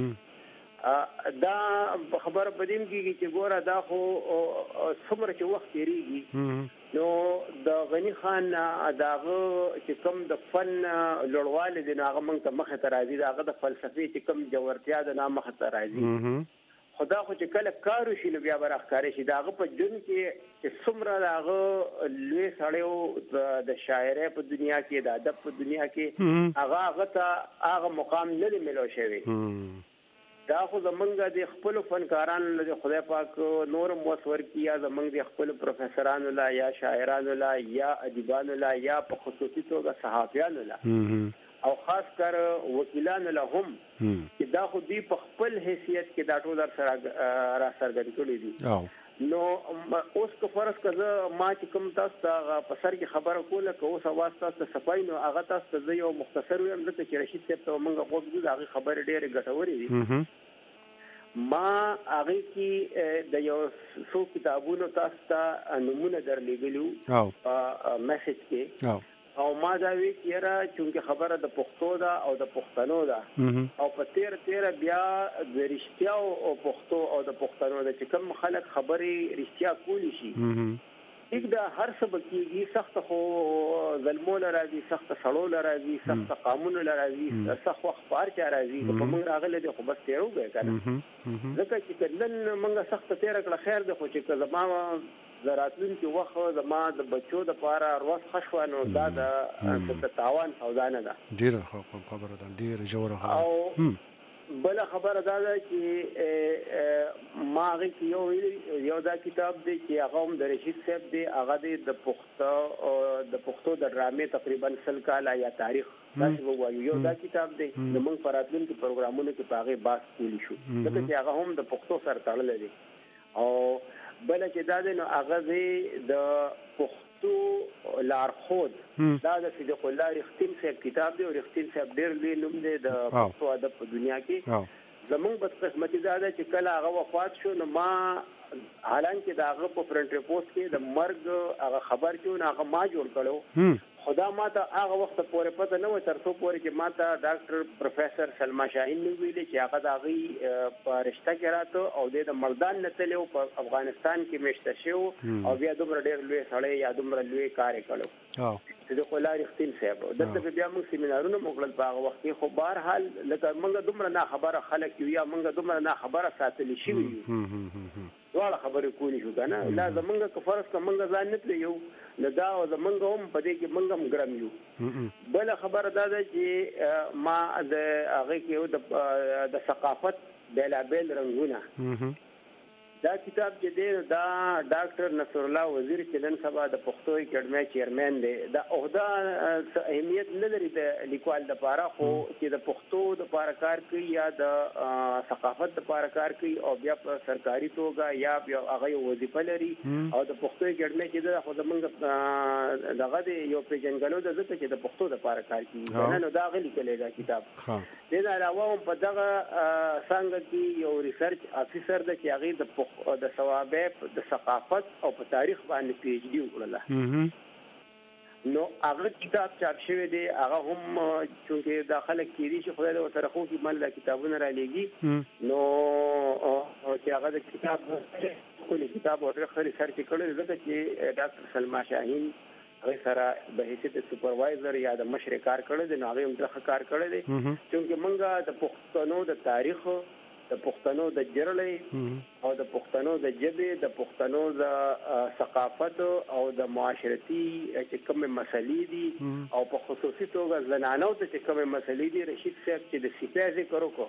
دا خبر بدیم کیږي چې ګوره دا خو څومره چې وخت تیریږي نو د غنی خان داغه چې کوم د فن لړواله دي هغه موږ ته مخه ترازی داغه د فلسفي چې کوم جوړتیا د نام مخه ترازی خدا خو چې کله کارو شي نو بیا برخکاري شي داغه په جون کې چې څومره داغه لوی سړیو د شاعرۍ په دنیا کې د ادب په دنیا کې هغه ته هغه مقام نه ملو شوی دا خو زمونږ د خپل فنکارانو له خدای پاک نور موثر کیا زمونږ د خپل پروفیسورانو لا یا شاعرانو لا یا ادیبانو لا یا په خصوصي توګه صحافیانو لا او خاص کر وکیلان له هم چې دا خو دی په خپل حیثیت کې دا ټول سره را سرګردي کړی دي نو اوس کو فرض کزه ما چې کوم تاسو په سر کې خبره کوله که اوس اواز تاسو صفای نو هغه تاسو ته یو مختصر ویم ځکه چې رشید صاحب ته موږ غوږ دي هغه خبره ډېره ګټورې دي ما هغه کې د یو څو کتابونو تاسو ته نمونه درلېږلو میسج کې او ما دا وی کېرا چې خبره د پښتو دا او د پښتنو دا او په تیر بیا د رښتیا او پښتو او د پښتنو د چې کوم خلک خبري رښتیا کولی شي دا هر څه بکیږي سخت خو ظلمونه راځي سخت سړول راځي سخت قانون راځي سخت وخت پار چا راځي په موږ راغله د خو بس تیرو غه کنه ځکه چې کله موږ سخت تیر کړه خیر د خو چې زما زراتلون کې وخت زما د بچو د پاره روز خشوانو دا د تاوان سودانه ده ډیره خبره ده ډیره جوړه او بل خبره ده چې ما غي یو دا کتاب دی چې هغه هم د رشید صاحب دی هغه د پښتو د ډرامې تقریبا 100 کال یا تاریخ تاسو وایو یو دا کتاب دی د موږ فراتلون کې پروګرامونو کې پاغه باس کولی شو ځکه چې هغه هم د پښتو سره تړلې دي او بل چې دا نو هغه د پښتو لارښود دا د صدیق الله رښتین صاحب کتاب دی او رښتین صاحب ډېر لوی نوم دی د پښتو ادب په دنیا کې زموږ بدقسمتي دا ده چې کله هغه وفات شو نو ما حالانکه دا هغه په فرنٹ ریپورت کې د مرګ هغه خبر چې هغه ما جوړ کړو خدا ما ته هغه وخت پورې پته نه و ترڅو پورې چې ما ته ډاکټر پروفیسور سلما شاهین نو ویلي چې هغه د هغه په رشته کې راته او د مردان نتلو په افغانستان کې مشته شو او بیا دومره ډېر لوی سړی یا دومره لوی کار کړو صدیق الله رښتین صاحب دلته بیا موږ سیمینارونه موکل په هغه وخت کې خو بهر حال لکه موږ دومره نه خبره خلک یا موږ دومره نه خبره ساتلی شي دواړه خبرې کولی شو کنه لا زمونږ که فرض که مونږ ځان نه پرېږدو نو دا او زمونږ هم په دې کې مونږ هم ګرم یو. بله خبره دا ده چې ما د هغې کې د ثقافت بېلابېل رنګونه دا کتاب چې دی دا ډاکټر نصر الله وزیر چې نن سبا د پښتو اکیډمۍ چیرمن دی دا عہده اهمیت نه لري د لیکوال دپاره خو چې د پښتو دپاره کار کوي یا د ثقافت دپاره کار کوي او بیا په سرکاري توګه یا بیا هغه یو وظیفه لري او د پښتو اکیډمۍ چې ده خو زمونږ دغه دی یو پېژنګلو ده ځکه چې د پښتو دپاره کار کوي نو دا هغه لیکلی دا کتاب. دې نه علاوه هم په دغه څانګه کې یو ریسرچ افیسر ده چې هغې د ثوابه د ثقافت او په تاریخ باندې پی ایچ ډي وکړله نو هغه کتاب چاپ شوی دی هغه هم چونکې دا خلک کېدي چې خدای دې ورسره خو کې مله کتابونه رالېږي نو چې هغه د کتاب ښکلی کتاب ورته ښه ریسرچ کړی ځکه چې ډاکټر سلما شاهین هغې سره په حیثیت د سوپروایزر یا د مشر کار کړی دی نو هغې هم ډېر ښه کار کړی دی چونکې موږ د پښتنو د تاریخ د پښتنو د جرړې او د پښتنو د ژبې د پښتنو د ثقافت او د معاشرتي چې کومې مسلې دي او په خصوصي توګه زنانو ته چې کومې مسلې دي رشید صاحب چې د سپیا ذکر وکړو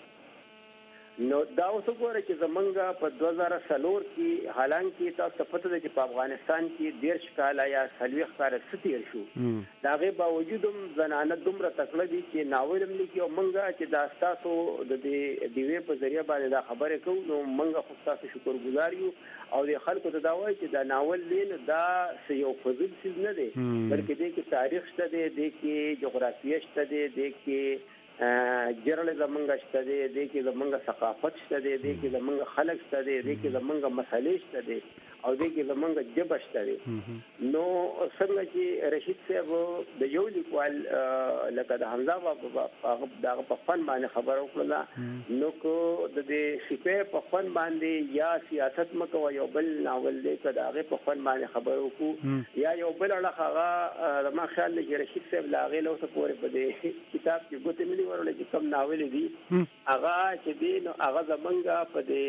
نو دا اوس وګوره چې زمونږ په 2004 کې حالانکه تاسو ته پته ده چې په افغانستان کې 10 کاله یا 40 کاله ستیر شو د هغې باوجود هم زنانه دومره تکړه دي چې ناول هم لیکي او موږ چې دا ستاسو د دې ډیوې په ذریعه باندې دا خبرې کوو نو موږ خو ستاسو شکرګزار یو او د خلکو ته دا وایي چې دا ناول دی نو دا یو فضول څیز نه دی بلکې دې کې تاریخ شته دی دې کې جغرافیه شته دی دې کې جرړې زمونږ شته دی دې کې زمونږ ثقافت شته دی دې کې زمونږ خلک شته دی دې کې زمونږ مسلې شته دی او دې کې زمونږ ژبه شته دی نو څنګه چې رشید صاحب د یو لیکوال لکه د حمزه بابا دغه په فن باندې خبره وکړله نو کو د دې سپې په فن باندې یا سیاست مکو یو بل ناول دی که د هغې په فن باندې خبره وکړو یا یو بل اړخ هغه زما خیال دی چې رشید صاحب له هغې له اوسه پورې په دې کتاب کې ګوتې نه دي ورولې چې کوم ناول دي هغه چې دی نو هغه زمونږ په دې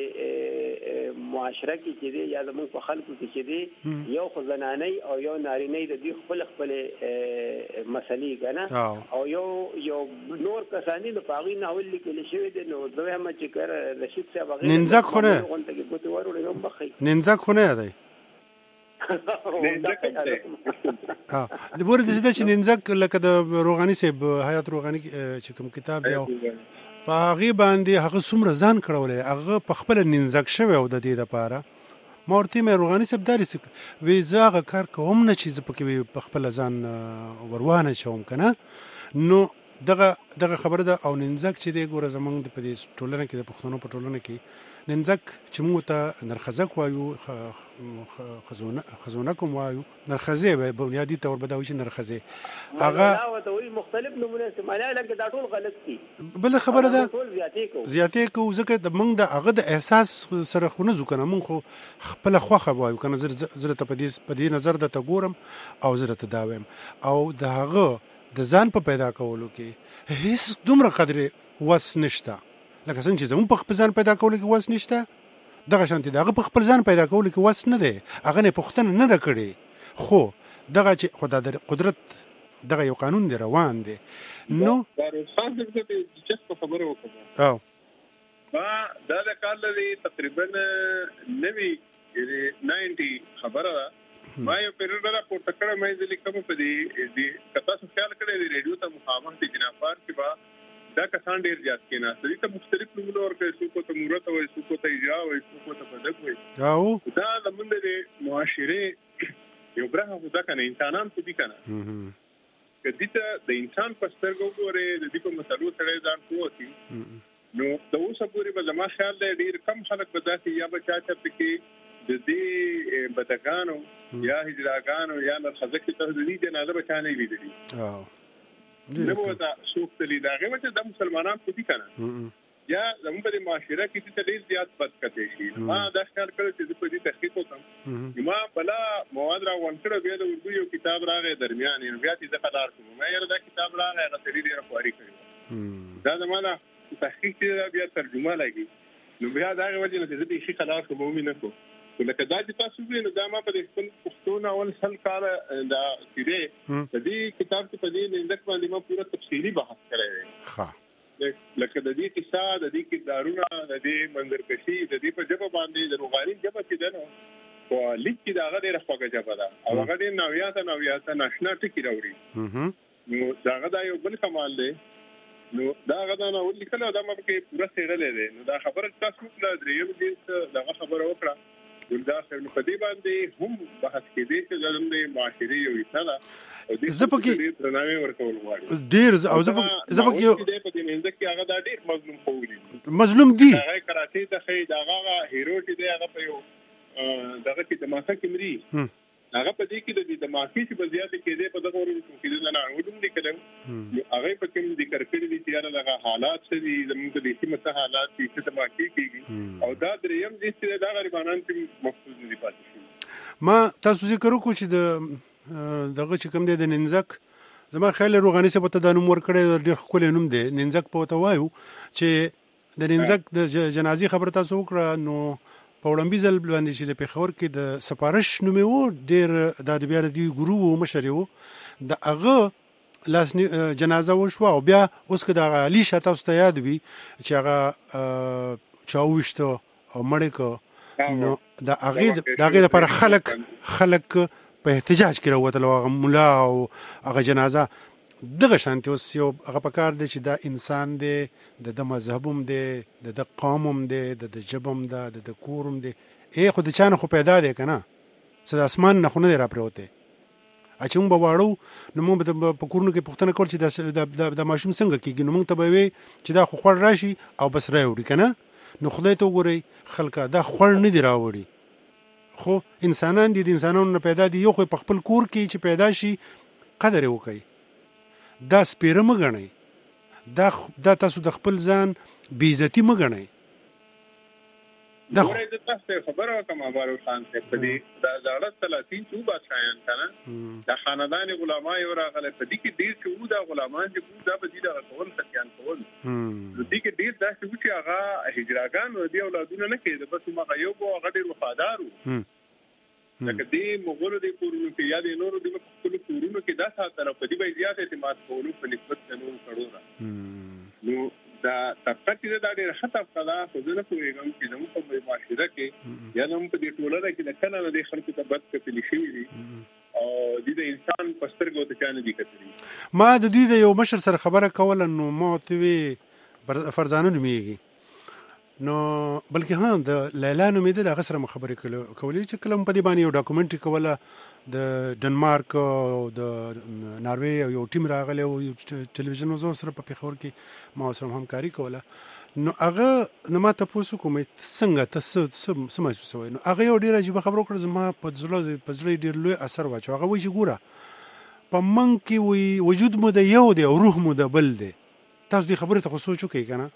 معاشره کې چې دی یا زمونږ په خلکو کې چې دی یو خو زنانۍ او یو نارینۍ د دوی خپلې مسلې که نه او یو نور کساني نو په هغې ناول لیکلی شوی دی نو زه وایم چې که رشید صاحب هغې ننځک خو نه غونډه کې ګوتې ورولې نو بخښئ ننځک خو نه دی د بورې داسې ده چې ننځک لکه د روغاني صاحب حیات روغاني چې کوم کتاب دی په هغې باندې هغه څومره ځان کړولی هغه په خپله ننځک شوی او د دې دپاره ما ورته وایم روغاني صاحب داسې وی زه هغه کار کوم نه چې زه پکې په خپله ځان وروانه شوم که نه نو دغه خبره ده او ننځک چې دی ګوره زمونږ په دې ټولنه کې د پښتنو په ټولنه کې ننځک چې موږ ته نرخزک وایو خزونک هم وایو نرخزې به بنیادي طور به دا وایي چې نرخزې هغه مختلف نمونه استعمالوي لکه دا ټول غلط دي بله خبره ده زیاتې کوو ځکه د موږ د هغه د احساس سره خو نه ځو که نه موږ خو خپله خوښه وایو که نه زه درته په دې نظر درته ګورم او زه درته دا وایم او د هغه د ځان په پیدا کولو کې هیڅ دومره قدرې وس نشته لکه څنګه چې زموږ په خپل ځان پیدا کولو کې وس نشته دغه شانتې د هغه په خپل ځان پیدا کولو کې وس نه دی هغه نه پوښتنه نه ده کړې خو دغه چې خو د قدرت دغه یو قانون دی روان دی نو خبره وکړه دا د کال لري تقریبا 90 خبره ده ما یو پیریډ راپورته کړم مې ځلې کوم په دې کتا څه خیال کړی دی ریډیو ته مخامخ دي جنافار کې با دا کسان ډیر زیات کې نه ستې ته مختلف نمونه ورکړي څوک ته مورته وي څوک ته اجرا وي څوک ته بدک وي او دا زمونږ د معاشره یو برخه ده کنه انسانان څه دي کنه کدی ته د انسان په سترګو ګوره د دې په مسلو سره ځان کوتي نو د اوسه پوری به زما خیال دی ډیر کم خلک به داسې یا بچا چې پکې د دې بدګانو یا هجراګانو یا نرخزه کې ته د دې جنازه بچانه لیدلی نو دا څوک تلی دا غوښته چې د مسلمانانو په دي کنه یا زموږ په معاشره کې چې ډېر زیات بد کته شي ما دا خیال کړ چې په دې تحقیق وکم ما بلا مواد را ونکړ بیا د اردو یو کتاب راغی درمیان یې بیا چې قدار کوم مې دا کتاب راغی هغه تری ډېر خواري کړی دا زمانہ تحقیق چې بیا ترجمه لګي نو بیا دا وجه نه چې شي خلاص کوم نه کو لکه دا چې تاسو وینئ دا ما په خپل پښتون اول سل کال دا کړي د دې کتاب کې په دې نندک باندې ما پوره تفصیلی بحث کړی دی ها لکه د دې قصه د دې کې دارونه د دې منظرکشي د دې په جبه باندې د روغاري جبه کې ده نو او لیک کې دا غږ ډېر خوږه جبه ده او هغه ډېر نویاته ناشنا ټکی راوړي نو دا غدا یو بل کمال دی نو دا غدا نو لیکل دا ما کې پوره سیړلې ده نو دا خبره تاسو ته دریم دې دا خبره وکړه ګلدار صاحب په دې باندې هم بحث کې دي چې د معاشري یو حصہ زپکی درناوی ورکول غواړي ډیر او زپکی یو په دې منځ کې هغه د ډیر مظلوم کوي مظلوم دی هغه کراچي ته خې دا هغه هیرو چې دی هغه په یو دغه کې د ماسه کې مري هغه په دې کې د ماسه چې بزیات کې دی په دغه ورو کې نه ولوم دي کړم هغه په کوم ذکر کړی دي چې هغه حالات څه زموږ د دې مته حالات چې څه ماکي کیږي او دا دریم دي چې دا غریبانان چې مفروض دي پاتې ما تاسو ذکر وکړو چې دغه چې کوم دی د ننزک زما خیال روغاني څه په تدانوم ور کړی ډېر خپل نوم دی ننزک په تو وایو چې د ننزک د جنازي خبر تاسو وکړه نو په وړاندې ځل باندې چې د پیښور کې د سپارش نومې وو ډېر د بیا د ګروپ مشر وو د هغه لاس جنازه وشو او بیا اوس که د علي شاه تاسو ته یاد وي چې هغه چاوشته او مړ کو نو د هغه لپاره خلک په احتجاج کې راوتل او مولا او هغه جنازه دغه شانتي اوس یو هغه پکار دی چې دا انسان دی د مذهبوم دی د قوموم دی د جبم دی د کورم دی خو د چانه خو پیدا دی کنه څه د اسمان نه خو نه را پروته اچوم به واړو نو موږ په کورونو کې پښتنه کول چې د ماشوم څنګه کېږي نو موږ ته به وي چې دا خو خور راشي او بس راوړي کنه نو خدای ته وګورئ خلکا دا خور نه دی راوړي خو انسانان دي د انسانانو نه پیدا دي یو خو په خپل کور کې چې پیدا شي قدر وکړي دا سپیره مګنئ دا تاسو د خپل ځان بې عزتي مګنئ دا تاسو خبره کوم ابارو خان ته په دې دا زړه 30 تو بادشاہان کنه دا خاندان غلامای او راغله په دې کې ډیر چې دا غلامان چې دا به دي دا کول سکیان کول دې کې ډیر دا چې هغه هجراګان او دی اولادونه نه کېده بس ما یو کو هغه ډیر وفادارو لکه دې مغولو د کورونو کې یا د نورو د خپل کورونو کې دا ساتره په دې وجه زیات اعتماد کولو په نسبت د نورو کړو نو دا تفکر دا ډېر خطر کړه خو زه نه کوم چې زموږ په معاشره کې یا هم په دې ټولنه کې د کنه د خلکو ته بد کتل شي او د انسان په سترګو ته چانه دي کتلی ما د دې د یو مشر سره خبره کوله نو ما ته وی فرزانه نومېږي نو بلکې ها د لیلا نومېده د هغه سره خبرې کولې چې کله په دې باندې یو ډاکومنټري کوله د ډنمارک او د ناروې یو ټیم راغلی او ټلویزیون وزور سره په پیښور کې ما سره همکاري کوله نو هغه نو ما تاسو کوم څنګه تاسو محسوسوي نو هغه یو ډیر عجیب خبرو کړ زما په ځل ډیر لوی اثر واچو هغه وایي چې ګوره په من کې وي وجود مو د یو دی او روح مو د بل دی تاسو دې خبره ته سوچو کوي کنه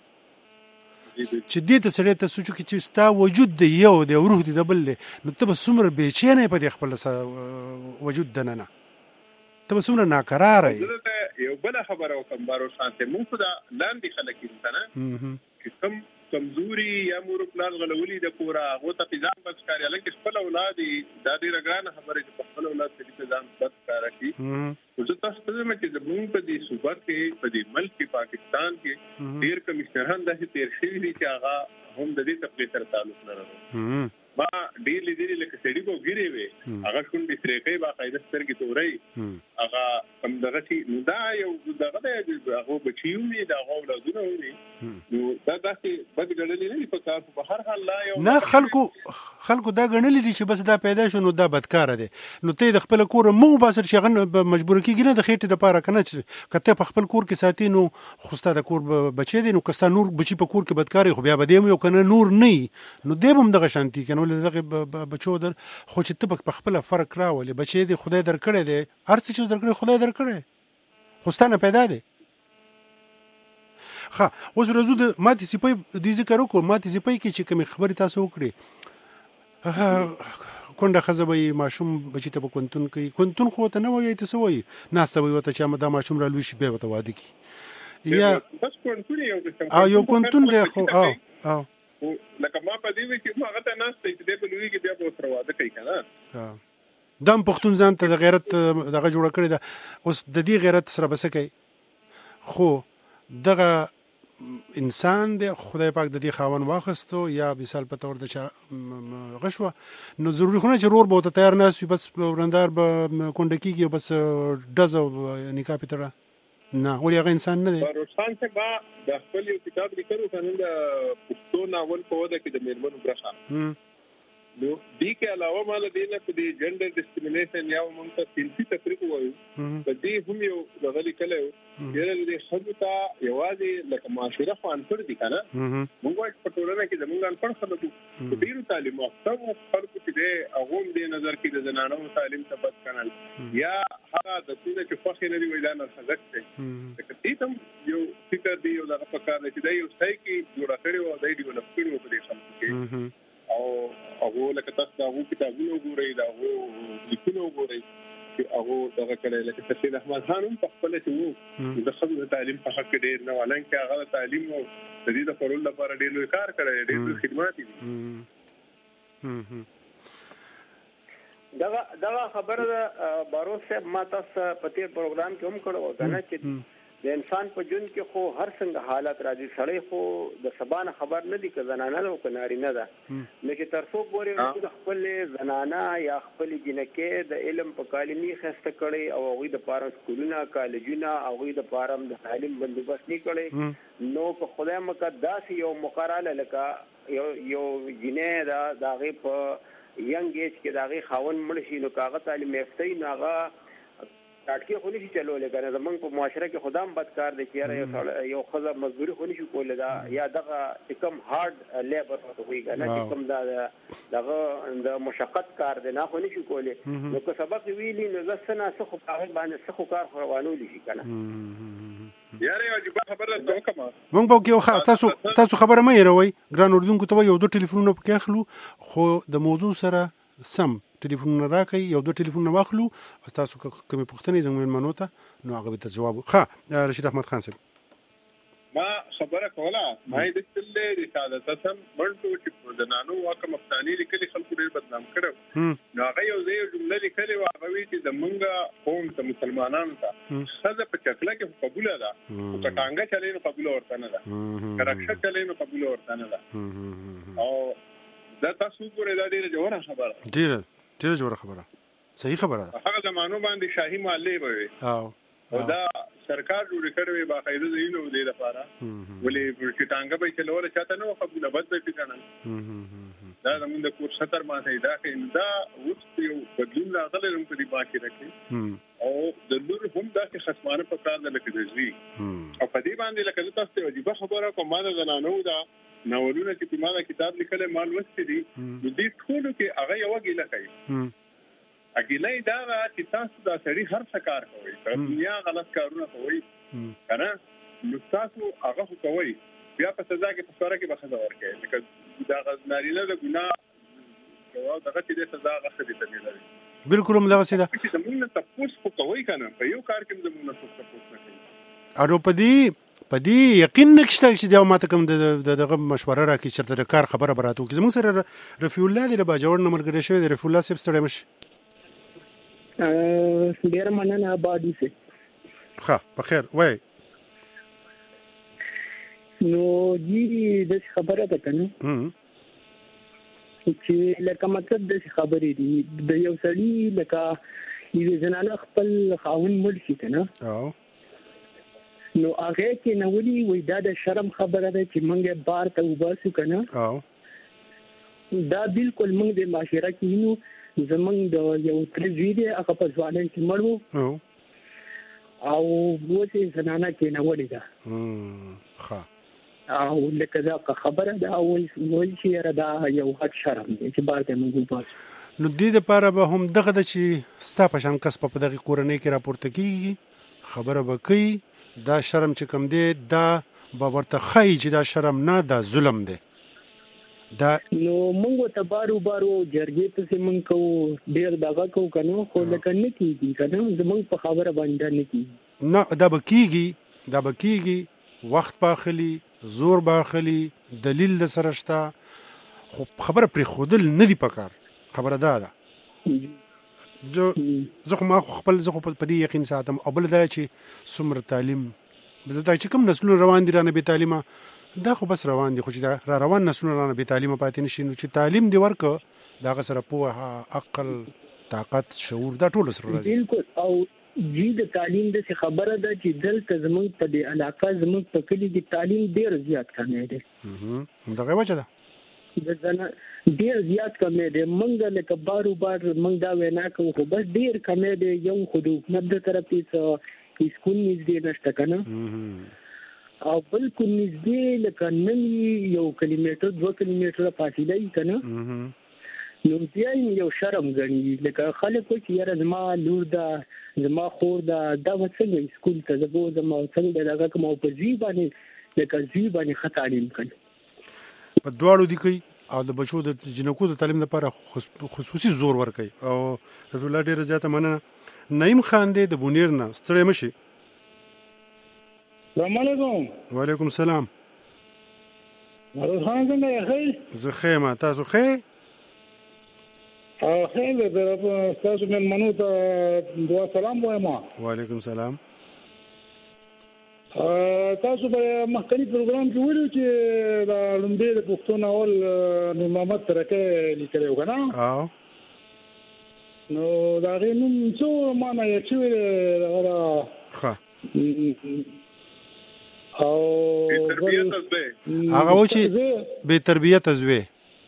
چې دې ته سړی ته سوچو کې چې ستا وجود دی یو دی او روح دی د بل دی نو ته به څومره بېچینه په دې خپل وجود دننه ته به څومره ناقراره یې یو بله خبره وکړم بارو شانته موږ دا لاندې خلک انسانه چې کوم کمزوري یا مور پلان غلولي د پورا هغه ته پیژان بچ کاری لکه خپل اولاد د دې رګان خبره چې خپل اولاد ته پیژان بچ کار کوي او زه تاسو ته مې چې زموږ په دې صوبه کې په دې ملک پاکستان کې ډیر کمشنران د تیر شوی دي چې هغه هم د دې تپلیغ سره تعلق لري ما ډیر لیدلې لکه سړي کو ګیری وي هغه شونډې سریکې باقاعده سترګې توري هغه کم دغه چې نو دا یو دغه د هغه بچیو دي دا هغه ولادونه وي نو دا داسې بد ګڼلې نه په کار په هر حال لا یو نه خلکو دا ګڼلې دي چې بس دا پیدا شو نو دا بدکار دي نو ته د خپل کور مو باسر چې غن مجبور کیږي نه د خېټې لپاره کنه چې کته په خپل کور کې ساتي نو خوستا د کور بچی دي نو کستا نور بچی په کور کې بدکاری خو بیا بدیم یو کنه نور نه نو دیبم دغه شانتي کنه دغه بچو در خو چې ته په خپل فرق راولې بچی دی خدای درکړی دی هر څه چې درکړی خدای درکړی خو ستانه پیدا دی ښه اوس ورځو د ماتې سپۍ د ذکر وکړو ماتې سپۍ کې چې کومې خبرې تاسو وکړې کونډه ښځه به یې ماشوم بچي ته په کونتون کوي کونتون خو ته نه وایي ته څه وایي ناسته به یې ورته چې دا ماشوم را لوی شي بیا ورته واده کړي یا یو کونتون دی خو لکه ما په دې وی چې ما غته نه ستې دې په لوی کې بیا په سره واده کوي کنه دم پښتون ځان ته د غیرت دغه جوړ کړی دا اوس د دې غیرت سره بس کوي خو دغه انسان دی خدای پاک د دې خاون واخستو یا مثال په تور د چا غشوه نو ضروري خو نه چې رور به ته تیار نه سي بس ورندار به کونډه کیږي بس ډزو نکاح پتره نه ولې هغه انسان نه دی روشان څه با د خپل یو کتاب لیکلو کنه د پښتو ناول په وده کې د میرمنو برخه نو دې کې علاوه مال دې نه په دې جندر ډیسکریمینیشن یا موږ ته سنسي تفریق وایو په دې هم یو دغلی کله یو دې خدوتا یوازې لکه معاشره خو انپړ دي کنه موږ په ټولنه کې زموږ انپړ خلکو ډیرو تعلیم او خلکو چې دې هغه دې نظر کې د زنانو تعلیم ته بد کړل یا هغه د څه چې فخر لري ویلان سره ځکه دې ته یو فکر دی یو دغه فکر دی چې دا یو ځای کې جوړ کړی او دې ډیولپ کړی په دې خلکو کې او هغه لکه تاسو دا هغه کتابونه وګورئ دا هغه لیکونه وګورئ چې هغه دغه کړي لکه سید احمد خان هم په خپل چې وو د خپل تعلیم په حق ډېر نه ولن کې هغه تعلیم او د دې د پرول لپاره ډېر لوی کار کړی ډېر خدمات دي دغه خبره باروس صاحب ما تاسو په تیر پروګرام کې هم کړو کنه چې د انسان په جون کې خو هر څنګه حالت راځي سړی خو د سبانه خبر نه دي که زنانه ده او که نارینه ده نو چې تر څو پورې خپل زنانه یا خپل جنکې د علم په کالمي خسته کړي او هغوی د پاره سکولونه کالجونه هغوی د پاره د تعلیم بندوبست نه کړي نو په خدای مکه داسې یو مقرره لکه یو جنې دا دغه په ینګ ایج کې دغه خاون مړ شي نو کاغه تعلیم یافتې ناغه کاټکی خو نشي چلولې کنه زمونږ په معاشره کې خدام بدکار دي چې یو خزه مزدوري خو نشي کولای دا یا دغه کم هارد لیبر وي کنه چې کم دغه د مشقت کار دی نه خو نشي کولای نو که سبق ویلی نو زسنه څه خو هغه باندې څه خو کار روانو دي کنه یاره واجب خبره ته کومه مونږ به یو تاسو خبره مې روي ګران اردوونکو ته یو دوه ټلیفونونه پکې اخلو خو د موضوع سره سم ټلیفونونه راکړئ یو دوه ټلیفونونه واخلو تاسو کومې پوښتنې زموږ منو ته نو هغه به جواب ښه رشید احمد خان صاحب ما خبره کوله ما دې تللې رساله تاسو مرته چې د نانو واکه مفتانی لیکلي خلکو ډېر بدنام کړو نو هغه یو ځای جمله لیکلې و هغه وی چې د مونږه قوم ته مسلمانانو ته خزه په چکله کې قبول ده او کټانګه چلې نو قبول ورته نه ده کرکشه چلې نو قبول ورته نه ده او دا تاسو ګورئ دا ډېره جوړه خبره ډېره جوړه خبره صحیح خبره هغه زمانو باندې شاهي محلې وي او دا سرکار جوړ کړی باقاعده زینو دې لپاره ولې چې ټانګه به چلول چاته نو قبول بد به کنه دا زموږ د کور 70 ماته دا دا اوس یو بدلون راغلی هم په دې باندې راکې او د لور هم دا چې خصمانه په کار د لکه دزوی او په دې باندې لکه تاسو ته واجب خبره کوم ما زنانو دا ناولونه چې په ما کتاب لیکل مال وسته دي د دې ټولو کې هغه یو ګیله کوي اګیلې دا چې تاسو دا سړي هر څه کار کوي په دنیا غلط کارونه کوي کنه نو تاسو هغه کوي بیا په سزا کې په سره کې بخښه ورکړي لکه دا نارینه د ګناه او دغه چې د سزا غوښتل دي لري بالکل هم دا وسیده چې موږ تاسو کوي کنه په یو کار کې موږ تاسو نه کوي اړو پدې یقین نکشته چې دا ماته کوم دغه مشوره راکې چې د کار خبره براتو کې زموږ سره رفیع الله دی با جوړ نمبر ګرځي شوی دی رفیع الله صاحب ستړي مش ډیر مننه آبادی سے ښه بخیر وای نو جی د خبره ده کنه چې لکه مطلب د خبرې دی د یو سړي لکه یو جنانه خپل خاون مړ شي کنه نو هغه کې نو ولي وای دا د شرم خبره ده چې مونږه بار ته وباسو کنه دا بالکل مونږ د معاشره کې نو زمونږ د یو ترځي دی هغه په ځوانۍ کې مړو او وڅې زنانه کې نو ولي دا ښه او لکه دا خبره ده او ول چې دا یو حد شرم دی چې بار ته مونږ وباسو نو دې لپاره به هم دغه د چې ستا په شان کس په دغه کورنۍ کې راپورته کیږي خبره به کوي دا شرم چې کوم دی دا به ورته ښایي چې دا شرم نه دا ظلم دی دا نو موږ ته بارو جرګې پسې موږ کوو ډېر دغه کوو که نه خو لکه نه کېږي که نه زموږ په خبره باندې نه کېږي نه دا به کېږي وخت به اخلي زور باخلی دلیل د سره شته خو خبره پرې خودل نه دی پکار خبره ده زه خو خپل په دې یقین ساتم او بل دا چې څومره تعلیم دا چې کوم نسلونه روان دي رانه بې تعلیمه دا خو بس روان دي خو چې دا روان نسلونه رانه بې تعلیمه پاتې نشي نو چې تعلیم دی ورکه د هغه سره پوهه عقل طاقت شعور دا ټول سره راځي بالکل او جی د تعلیم د خبره ده چې دلته زموږ په دې علاقه زموږ په کلی کې تعلیم ډیر زیات کمی دی دغه وجه ده ډیر زیات کمی دی موږ لکه بارو بار موږ دا وینا کوو خو بس ډیر کمی دی یو خو د حکومت د طرفې سکول نږدې نشته کنه او بالکل نږدې لکه نن یو کیلومتر 2 کیلومتره فاصله ای کنه نو بیا یو شرم غني لکه خلک چې یاره زما لور دا زما خور دا څنګه سکول ته زه زما څنګه دغه کوم په ځی باندې لکه ځی باندې خطالیم کړي په دواړو دی کوي او د بچو د جنکو د تعلیم لپاره خصوصي زور ورکوي او رسول الله ډیر زیاته مننه نعیم خان دی د بونیر نه ستړی مشي السلام علیکم وعلیکم السلام خان څنګه یې زه خیمه تاسو خیر د تاسو من منو ته دعا سلام وایم وعلیکم السلام تاسو په مخکنی پروګرام کې ویلو چې د لومبې د پښتون اول نور محمد ترکه لیکلو کنه نو دا غینم څو معنا یې چې ښه او هغه و چې بې تربیته زوی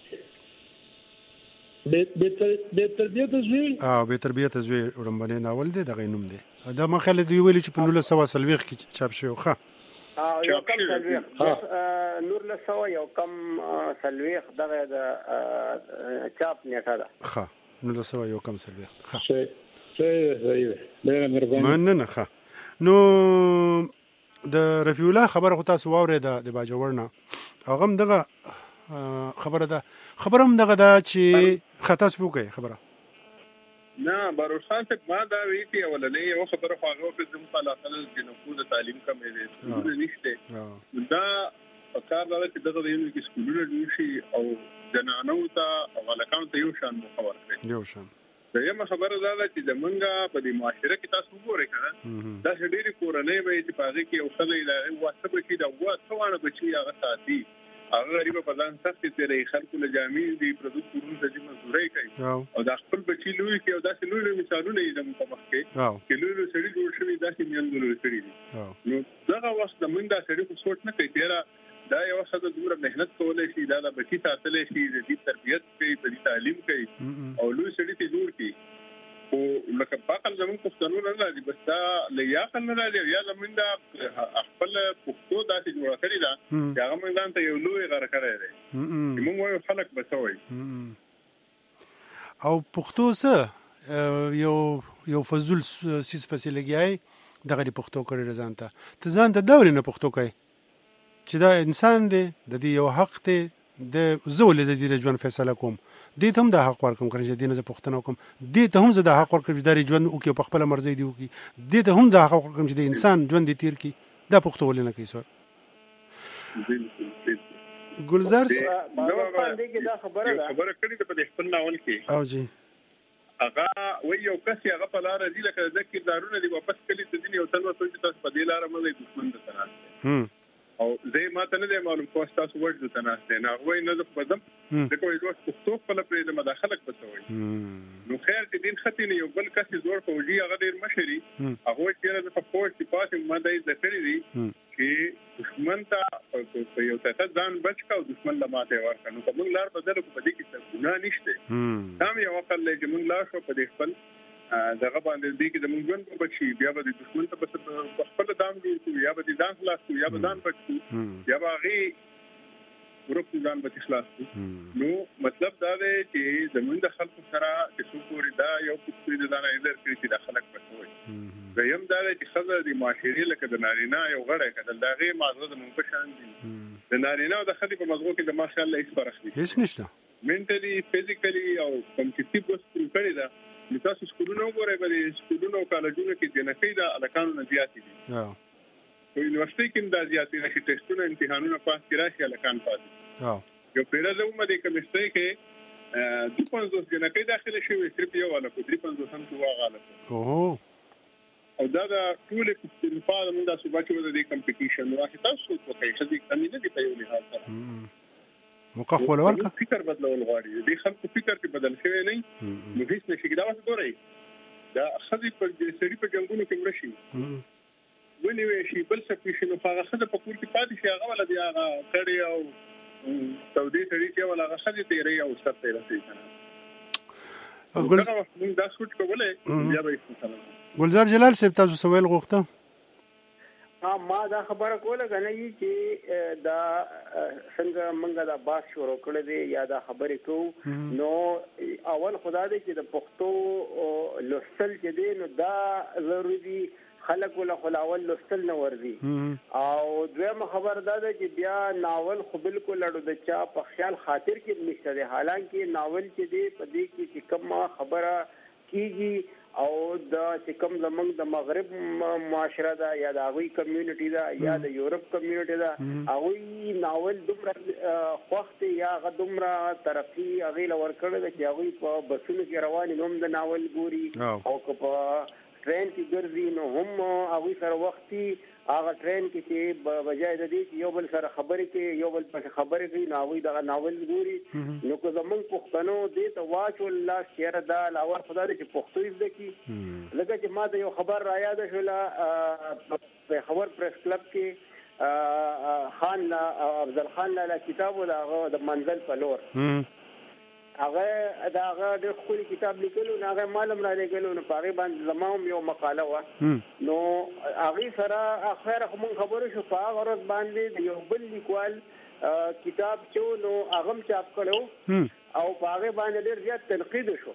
بې تربیته زوی بې تربیته زوی وړاندې ناول دی دغه نوم دی دا ما خلک دی ویل چې په 1940 کې چاپ شوی ښه یو کم سلويخ نور له سو یو کم سلويخ دغه د چاپ نیټه ده ښه نو له سو یو کم سلويخ ښه صحیح ډېر مهرباني مننه ښه نو د رفیع الله خبره خو تاسو واورېده د باجوړ نه هغه هم دغه خبره هم دغه ده چې خطا سپو کوي خبره نه باروشان څخه ما دا وی چې ولنې یو خبره خو هغه په ځم په لاخل کې نفوذ تعلیم کم دی نشته دا کار دا چې دغه یو کې سکولونه دي شي او جنانو ته او لکان ته یو شان مخور کړي یو شان دا یو خبره دا چې زمونږه په دې معاشره کې تاسو وګورئ کنه دا ډېری کورنۍ به چې پاږي کې اوسله لا واسطه کې دا واسطه بچي هغه ساتي هغه غریب په ځان سخت تیرې خلکو له جامې دی پروډکټ کورونه د مزدوري کوي او دا خپل بچي لوی کې او دا لوی مثالونه یې د مطابق کې لوی سړي جوړ شوی دا چې میان لوی سړي دي نو دغه وخت د منډه سړي کو سوچ نه کوي تیرا دا یو څه د دوره مهنت کولای شي دا د بچی ساتل شي د دې تربيت کوي د تعلیم کوي او لوی سړي ته جوړ کی او لکه باقل زمون پښتنو نه راځي بس دا لیاقت نه راځي یا زمونږ خپل پښتو داسې جوړ کړی دا چې هغه موږ ته یو لوی غره کړی دی موږ وایو خلک بسوي او پښتو څه یو فزول سیس پسې لګیای دغه پښتو کړی ځانته ته ځانته دا ولې نه پښتو کوي چې دا انسان دی د دې یو حق دی د زول د دې ژوند فیصله کوم دې ته هم د حق ورکوم کړم چې دې نه پښتنه کوم دې ته هم زه د حق ورکوم چې د ژوند او کې په خپل مرزي دی او کې دې ته هم د حق ورکوم چې د انسان ژوند دې تیر کی دا پښتو ولې نه کوي سر ګلزار دا خبره کړې ده په خپل ناول کې او جی هغه وی یو کس هغه په لار دی لکه ذکر دارونه دی واپس کلی ته دي او تل وته چې تاسو په دې لار باندې دښمن ده تناسته او زه ماته نه معلوم کوم تاسو ورته تناسته نه وای نه د پدم د کوی دوه پښتو په لپاره د مداخله کوي نو خیر چې دین خطي نه یو بل کس زور فوجي هغه ډیر مشري هغه چې د فوج په پاسه ماده د کړی دي چې دښمن ته یو څه ځان بچ کا او دښمن له ماته ورکنو کوم لار بدل کو پدې کې څه ګناه نشته دا یو وخت لې چې موږ لا شو په دې خپل دغه باندې دې کې د موږ ژوند په بچي بیا به د دښمن ته په خپل دام جوړ یا به د ځان خلاص کو یا به ځان بچو یا به هغه ورکو ځان به خلاص کو نو مطلب دا دی چې زمونږ د خلکو سره چې څو پوری دا یو پوری د ځان ایدر کړی چې د خلک بچوي زم دا دی چې خزر د معاشري لکه د نارینه یو غړی کړل دا غي مازغه د مونږ په شان دي د نارینه او د خدي په مزغو کې د ماشاءالله هیڅ فرق نشته هیڅ نشته منټلی فزیکلی او کمپټیټیو وسو کړی دا تاسو سکولونو وګورئ به سکولونو او کالجونو کې د نکې د الکانو نه زیات دي په یونیورسيټي کې دا زیاتې نشي ټیسټونه امتحانونه پاس کړئ راشي الکان پاتې یو پیره زه مده کیمستري کې 250 جنکې داخله شوې صرف یو والا کو 350 هم تو واغاله او دا ټول په موږ د صوبا کې د کمپټیشن واکه تاسو په کې چې کمی نه دی په یو لحاظ سره مقخول ورکه فکر بدلول غواړي دې خلکو فکر کې بدل شوی نه نو هیڅ نشي دا واسه ګورئ دا خزي په سړي په جنگونو کې مرشي ونی وی شي بل څه کې نو هغه خزه په کور کې پاتې شي هغه ولا دی هغه کړي او سعودي سړي چې ولا هغه خزي تیرې او ستې راسي کنه موږ دا سوچ کولای بیا به څه ګلزار جلال صاحب تاسو سوال غوښته ما دا خبره کوله غنئ چې دا څنګه موږ دا باس شروع کړل دي یا دا خبرې کو نو اول خدای دې چې د پښتو لوستل چې دي نو دا ضروري دي خلک ولا خلاول لوستل نه ورزي او دویمه خبر دا ده چې بیا ناول خو بالکل لړو د چا په خیال خاطر کې نشته ده حالانکه ناول چې دي په دې کې چې کوم خبره کیږي او د چې کوم زمنګ د مغرب معاشره ده یا د هغوی کمیونټي ده یا د یورپ کمیونټي ده هغوی ناول دومره خوښت یا هغه دومره ترقي هغې له ورکړی ده چې هغوی په بسونو کې روان هم د ناول ګوري او که په ټرین کې ګرځي نو هم هغوی سره وختي هغه ټرین کې چې بجای د دې چې یو بل سره خبرې کوي یو بل پسې خبرې کوي نو هغوی دغه ناول ګوري نو که زمونږ پښتنو دې ته واچو الله شعر دا لاور خدای دې چې پښتو زده کړي لکه چې ما ته یو خبر را یاده شوله پېښور پریس کلب کې خان افضل خان لاله کتاب و د منزل په لور هغه دا هغه د خپل کتاب لیکلو نه هغه معلوم را لګلو نو هغه باندې زموږ یو مقاله و نو هغه سره اخر هم خبرو شو په هغه ورځ باندې یو بل لیکوال کتاب چې نو هغه چاپ کړو او په هغه باندې ډېر زیات تنقید شو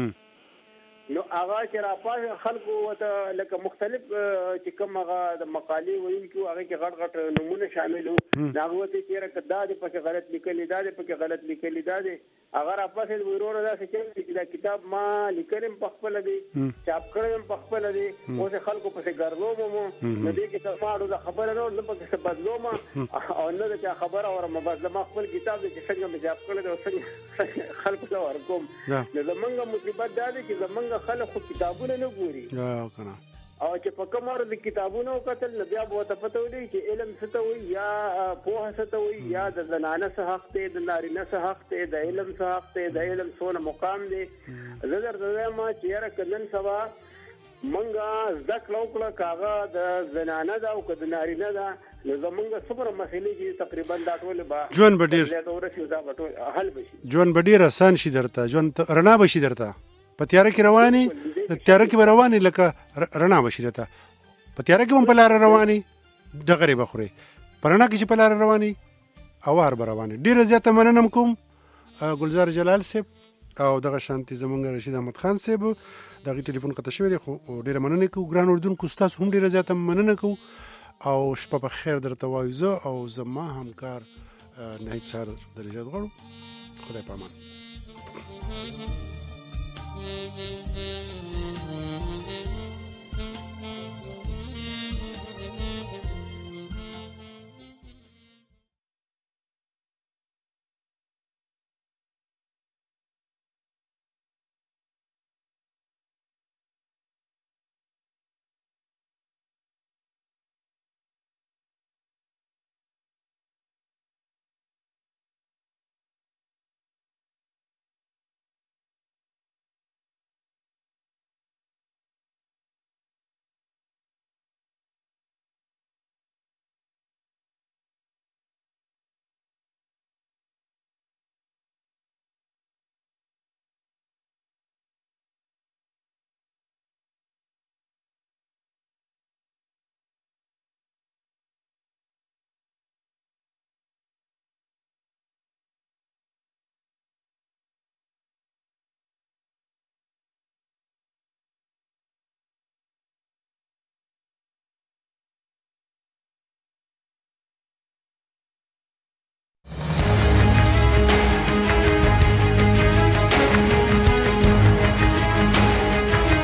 نو هغه چې را پاس خلکو وته لکه مختلف چې کوم هغه د مقالې ویونکو هغه کې غټ غټ نمونه شامل وو هغه وته چې راکدا د پکې غلط لیکل دا د پکې غلط لیکل دا د هغه را پاس ورور دا چې دا کتاب ما لیکلم په خپل دی چاپ کړم په خپل دی او څه خلکو په ګرځوم نو دې کې تاسو دا خبره نه په څه بدلوم او نه دا خبره اور مبادله خپل کتاب چې څنګه مې چاپ کړل او څنګه خلکو ته ورکوم نو زمونږ مصیبت دا دی چې زمونږ خلک کتابونه نه ګوري او چې په کوم ورځ کتابونه وکتل نو بیا به ته پته ولري چې علم څه ته وایي یا پوهه څه ته وایي یا د زنانه څه حق دی د نارینه څه حق دی د علم څه حق دی د علم څونه مقام دی زه درته وایم چې یاره که نن سبا موږ زده کړه وکړه که هغه د زنانه ده او که د نارینه ده نو زمونږ څومره مسئلې چې تقریبا دا ټولې به ژوند به ډېر حل بشي ژوند به ډېر اسان شي درته ژوند رڼا به شي درته په تیاره کې رواني تیاره کې به رواني لکه رڼا به شي درته په تیاره کې هم په لاره رواني ډغرې به خورې په رڼا کې چې په لاره رواني اوار به رواني ډېره زیاته مننه کوم ګلزار جلال صاحب او دغه شانتي زمونږ رشید احمد خان صاحب دغه ټلیفون قطع شوی دی خو ډېره مننه کوو ګران اردوونکو ستاسو هم ډېره زیاته مننه کوو او شپه په خیر درته وایو زه او زما همکار نهید سهار درجات غواړو خدای په امان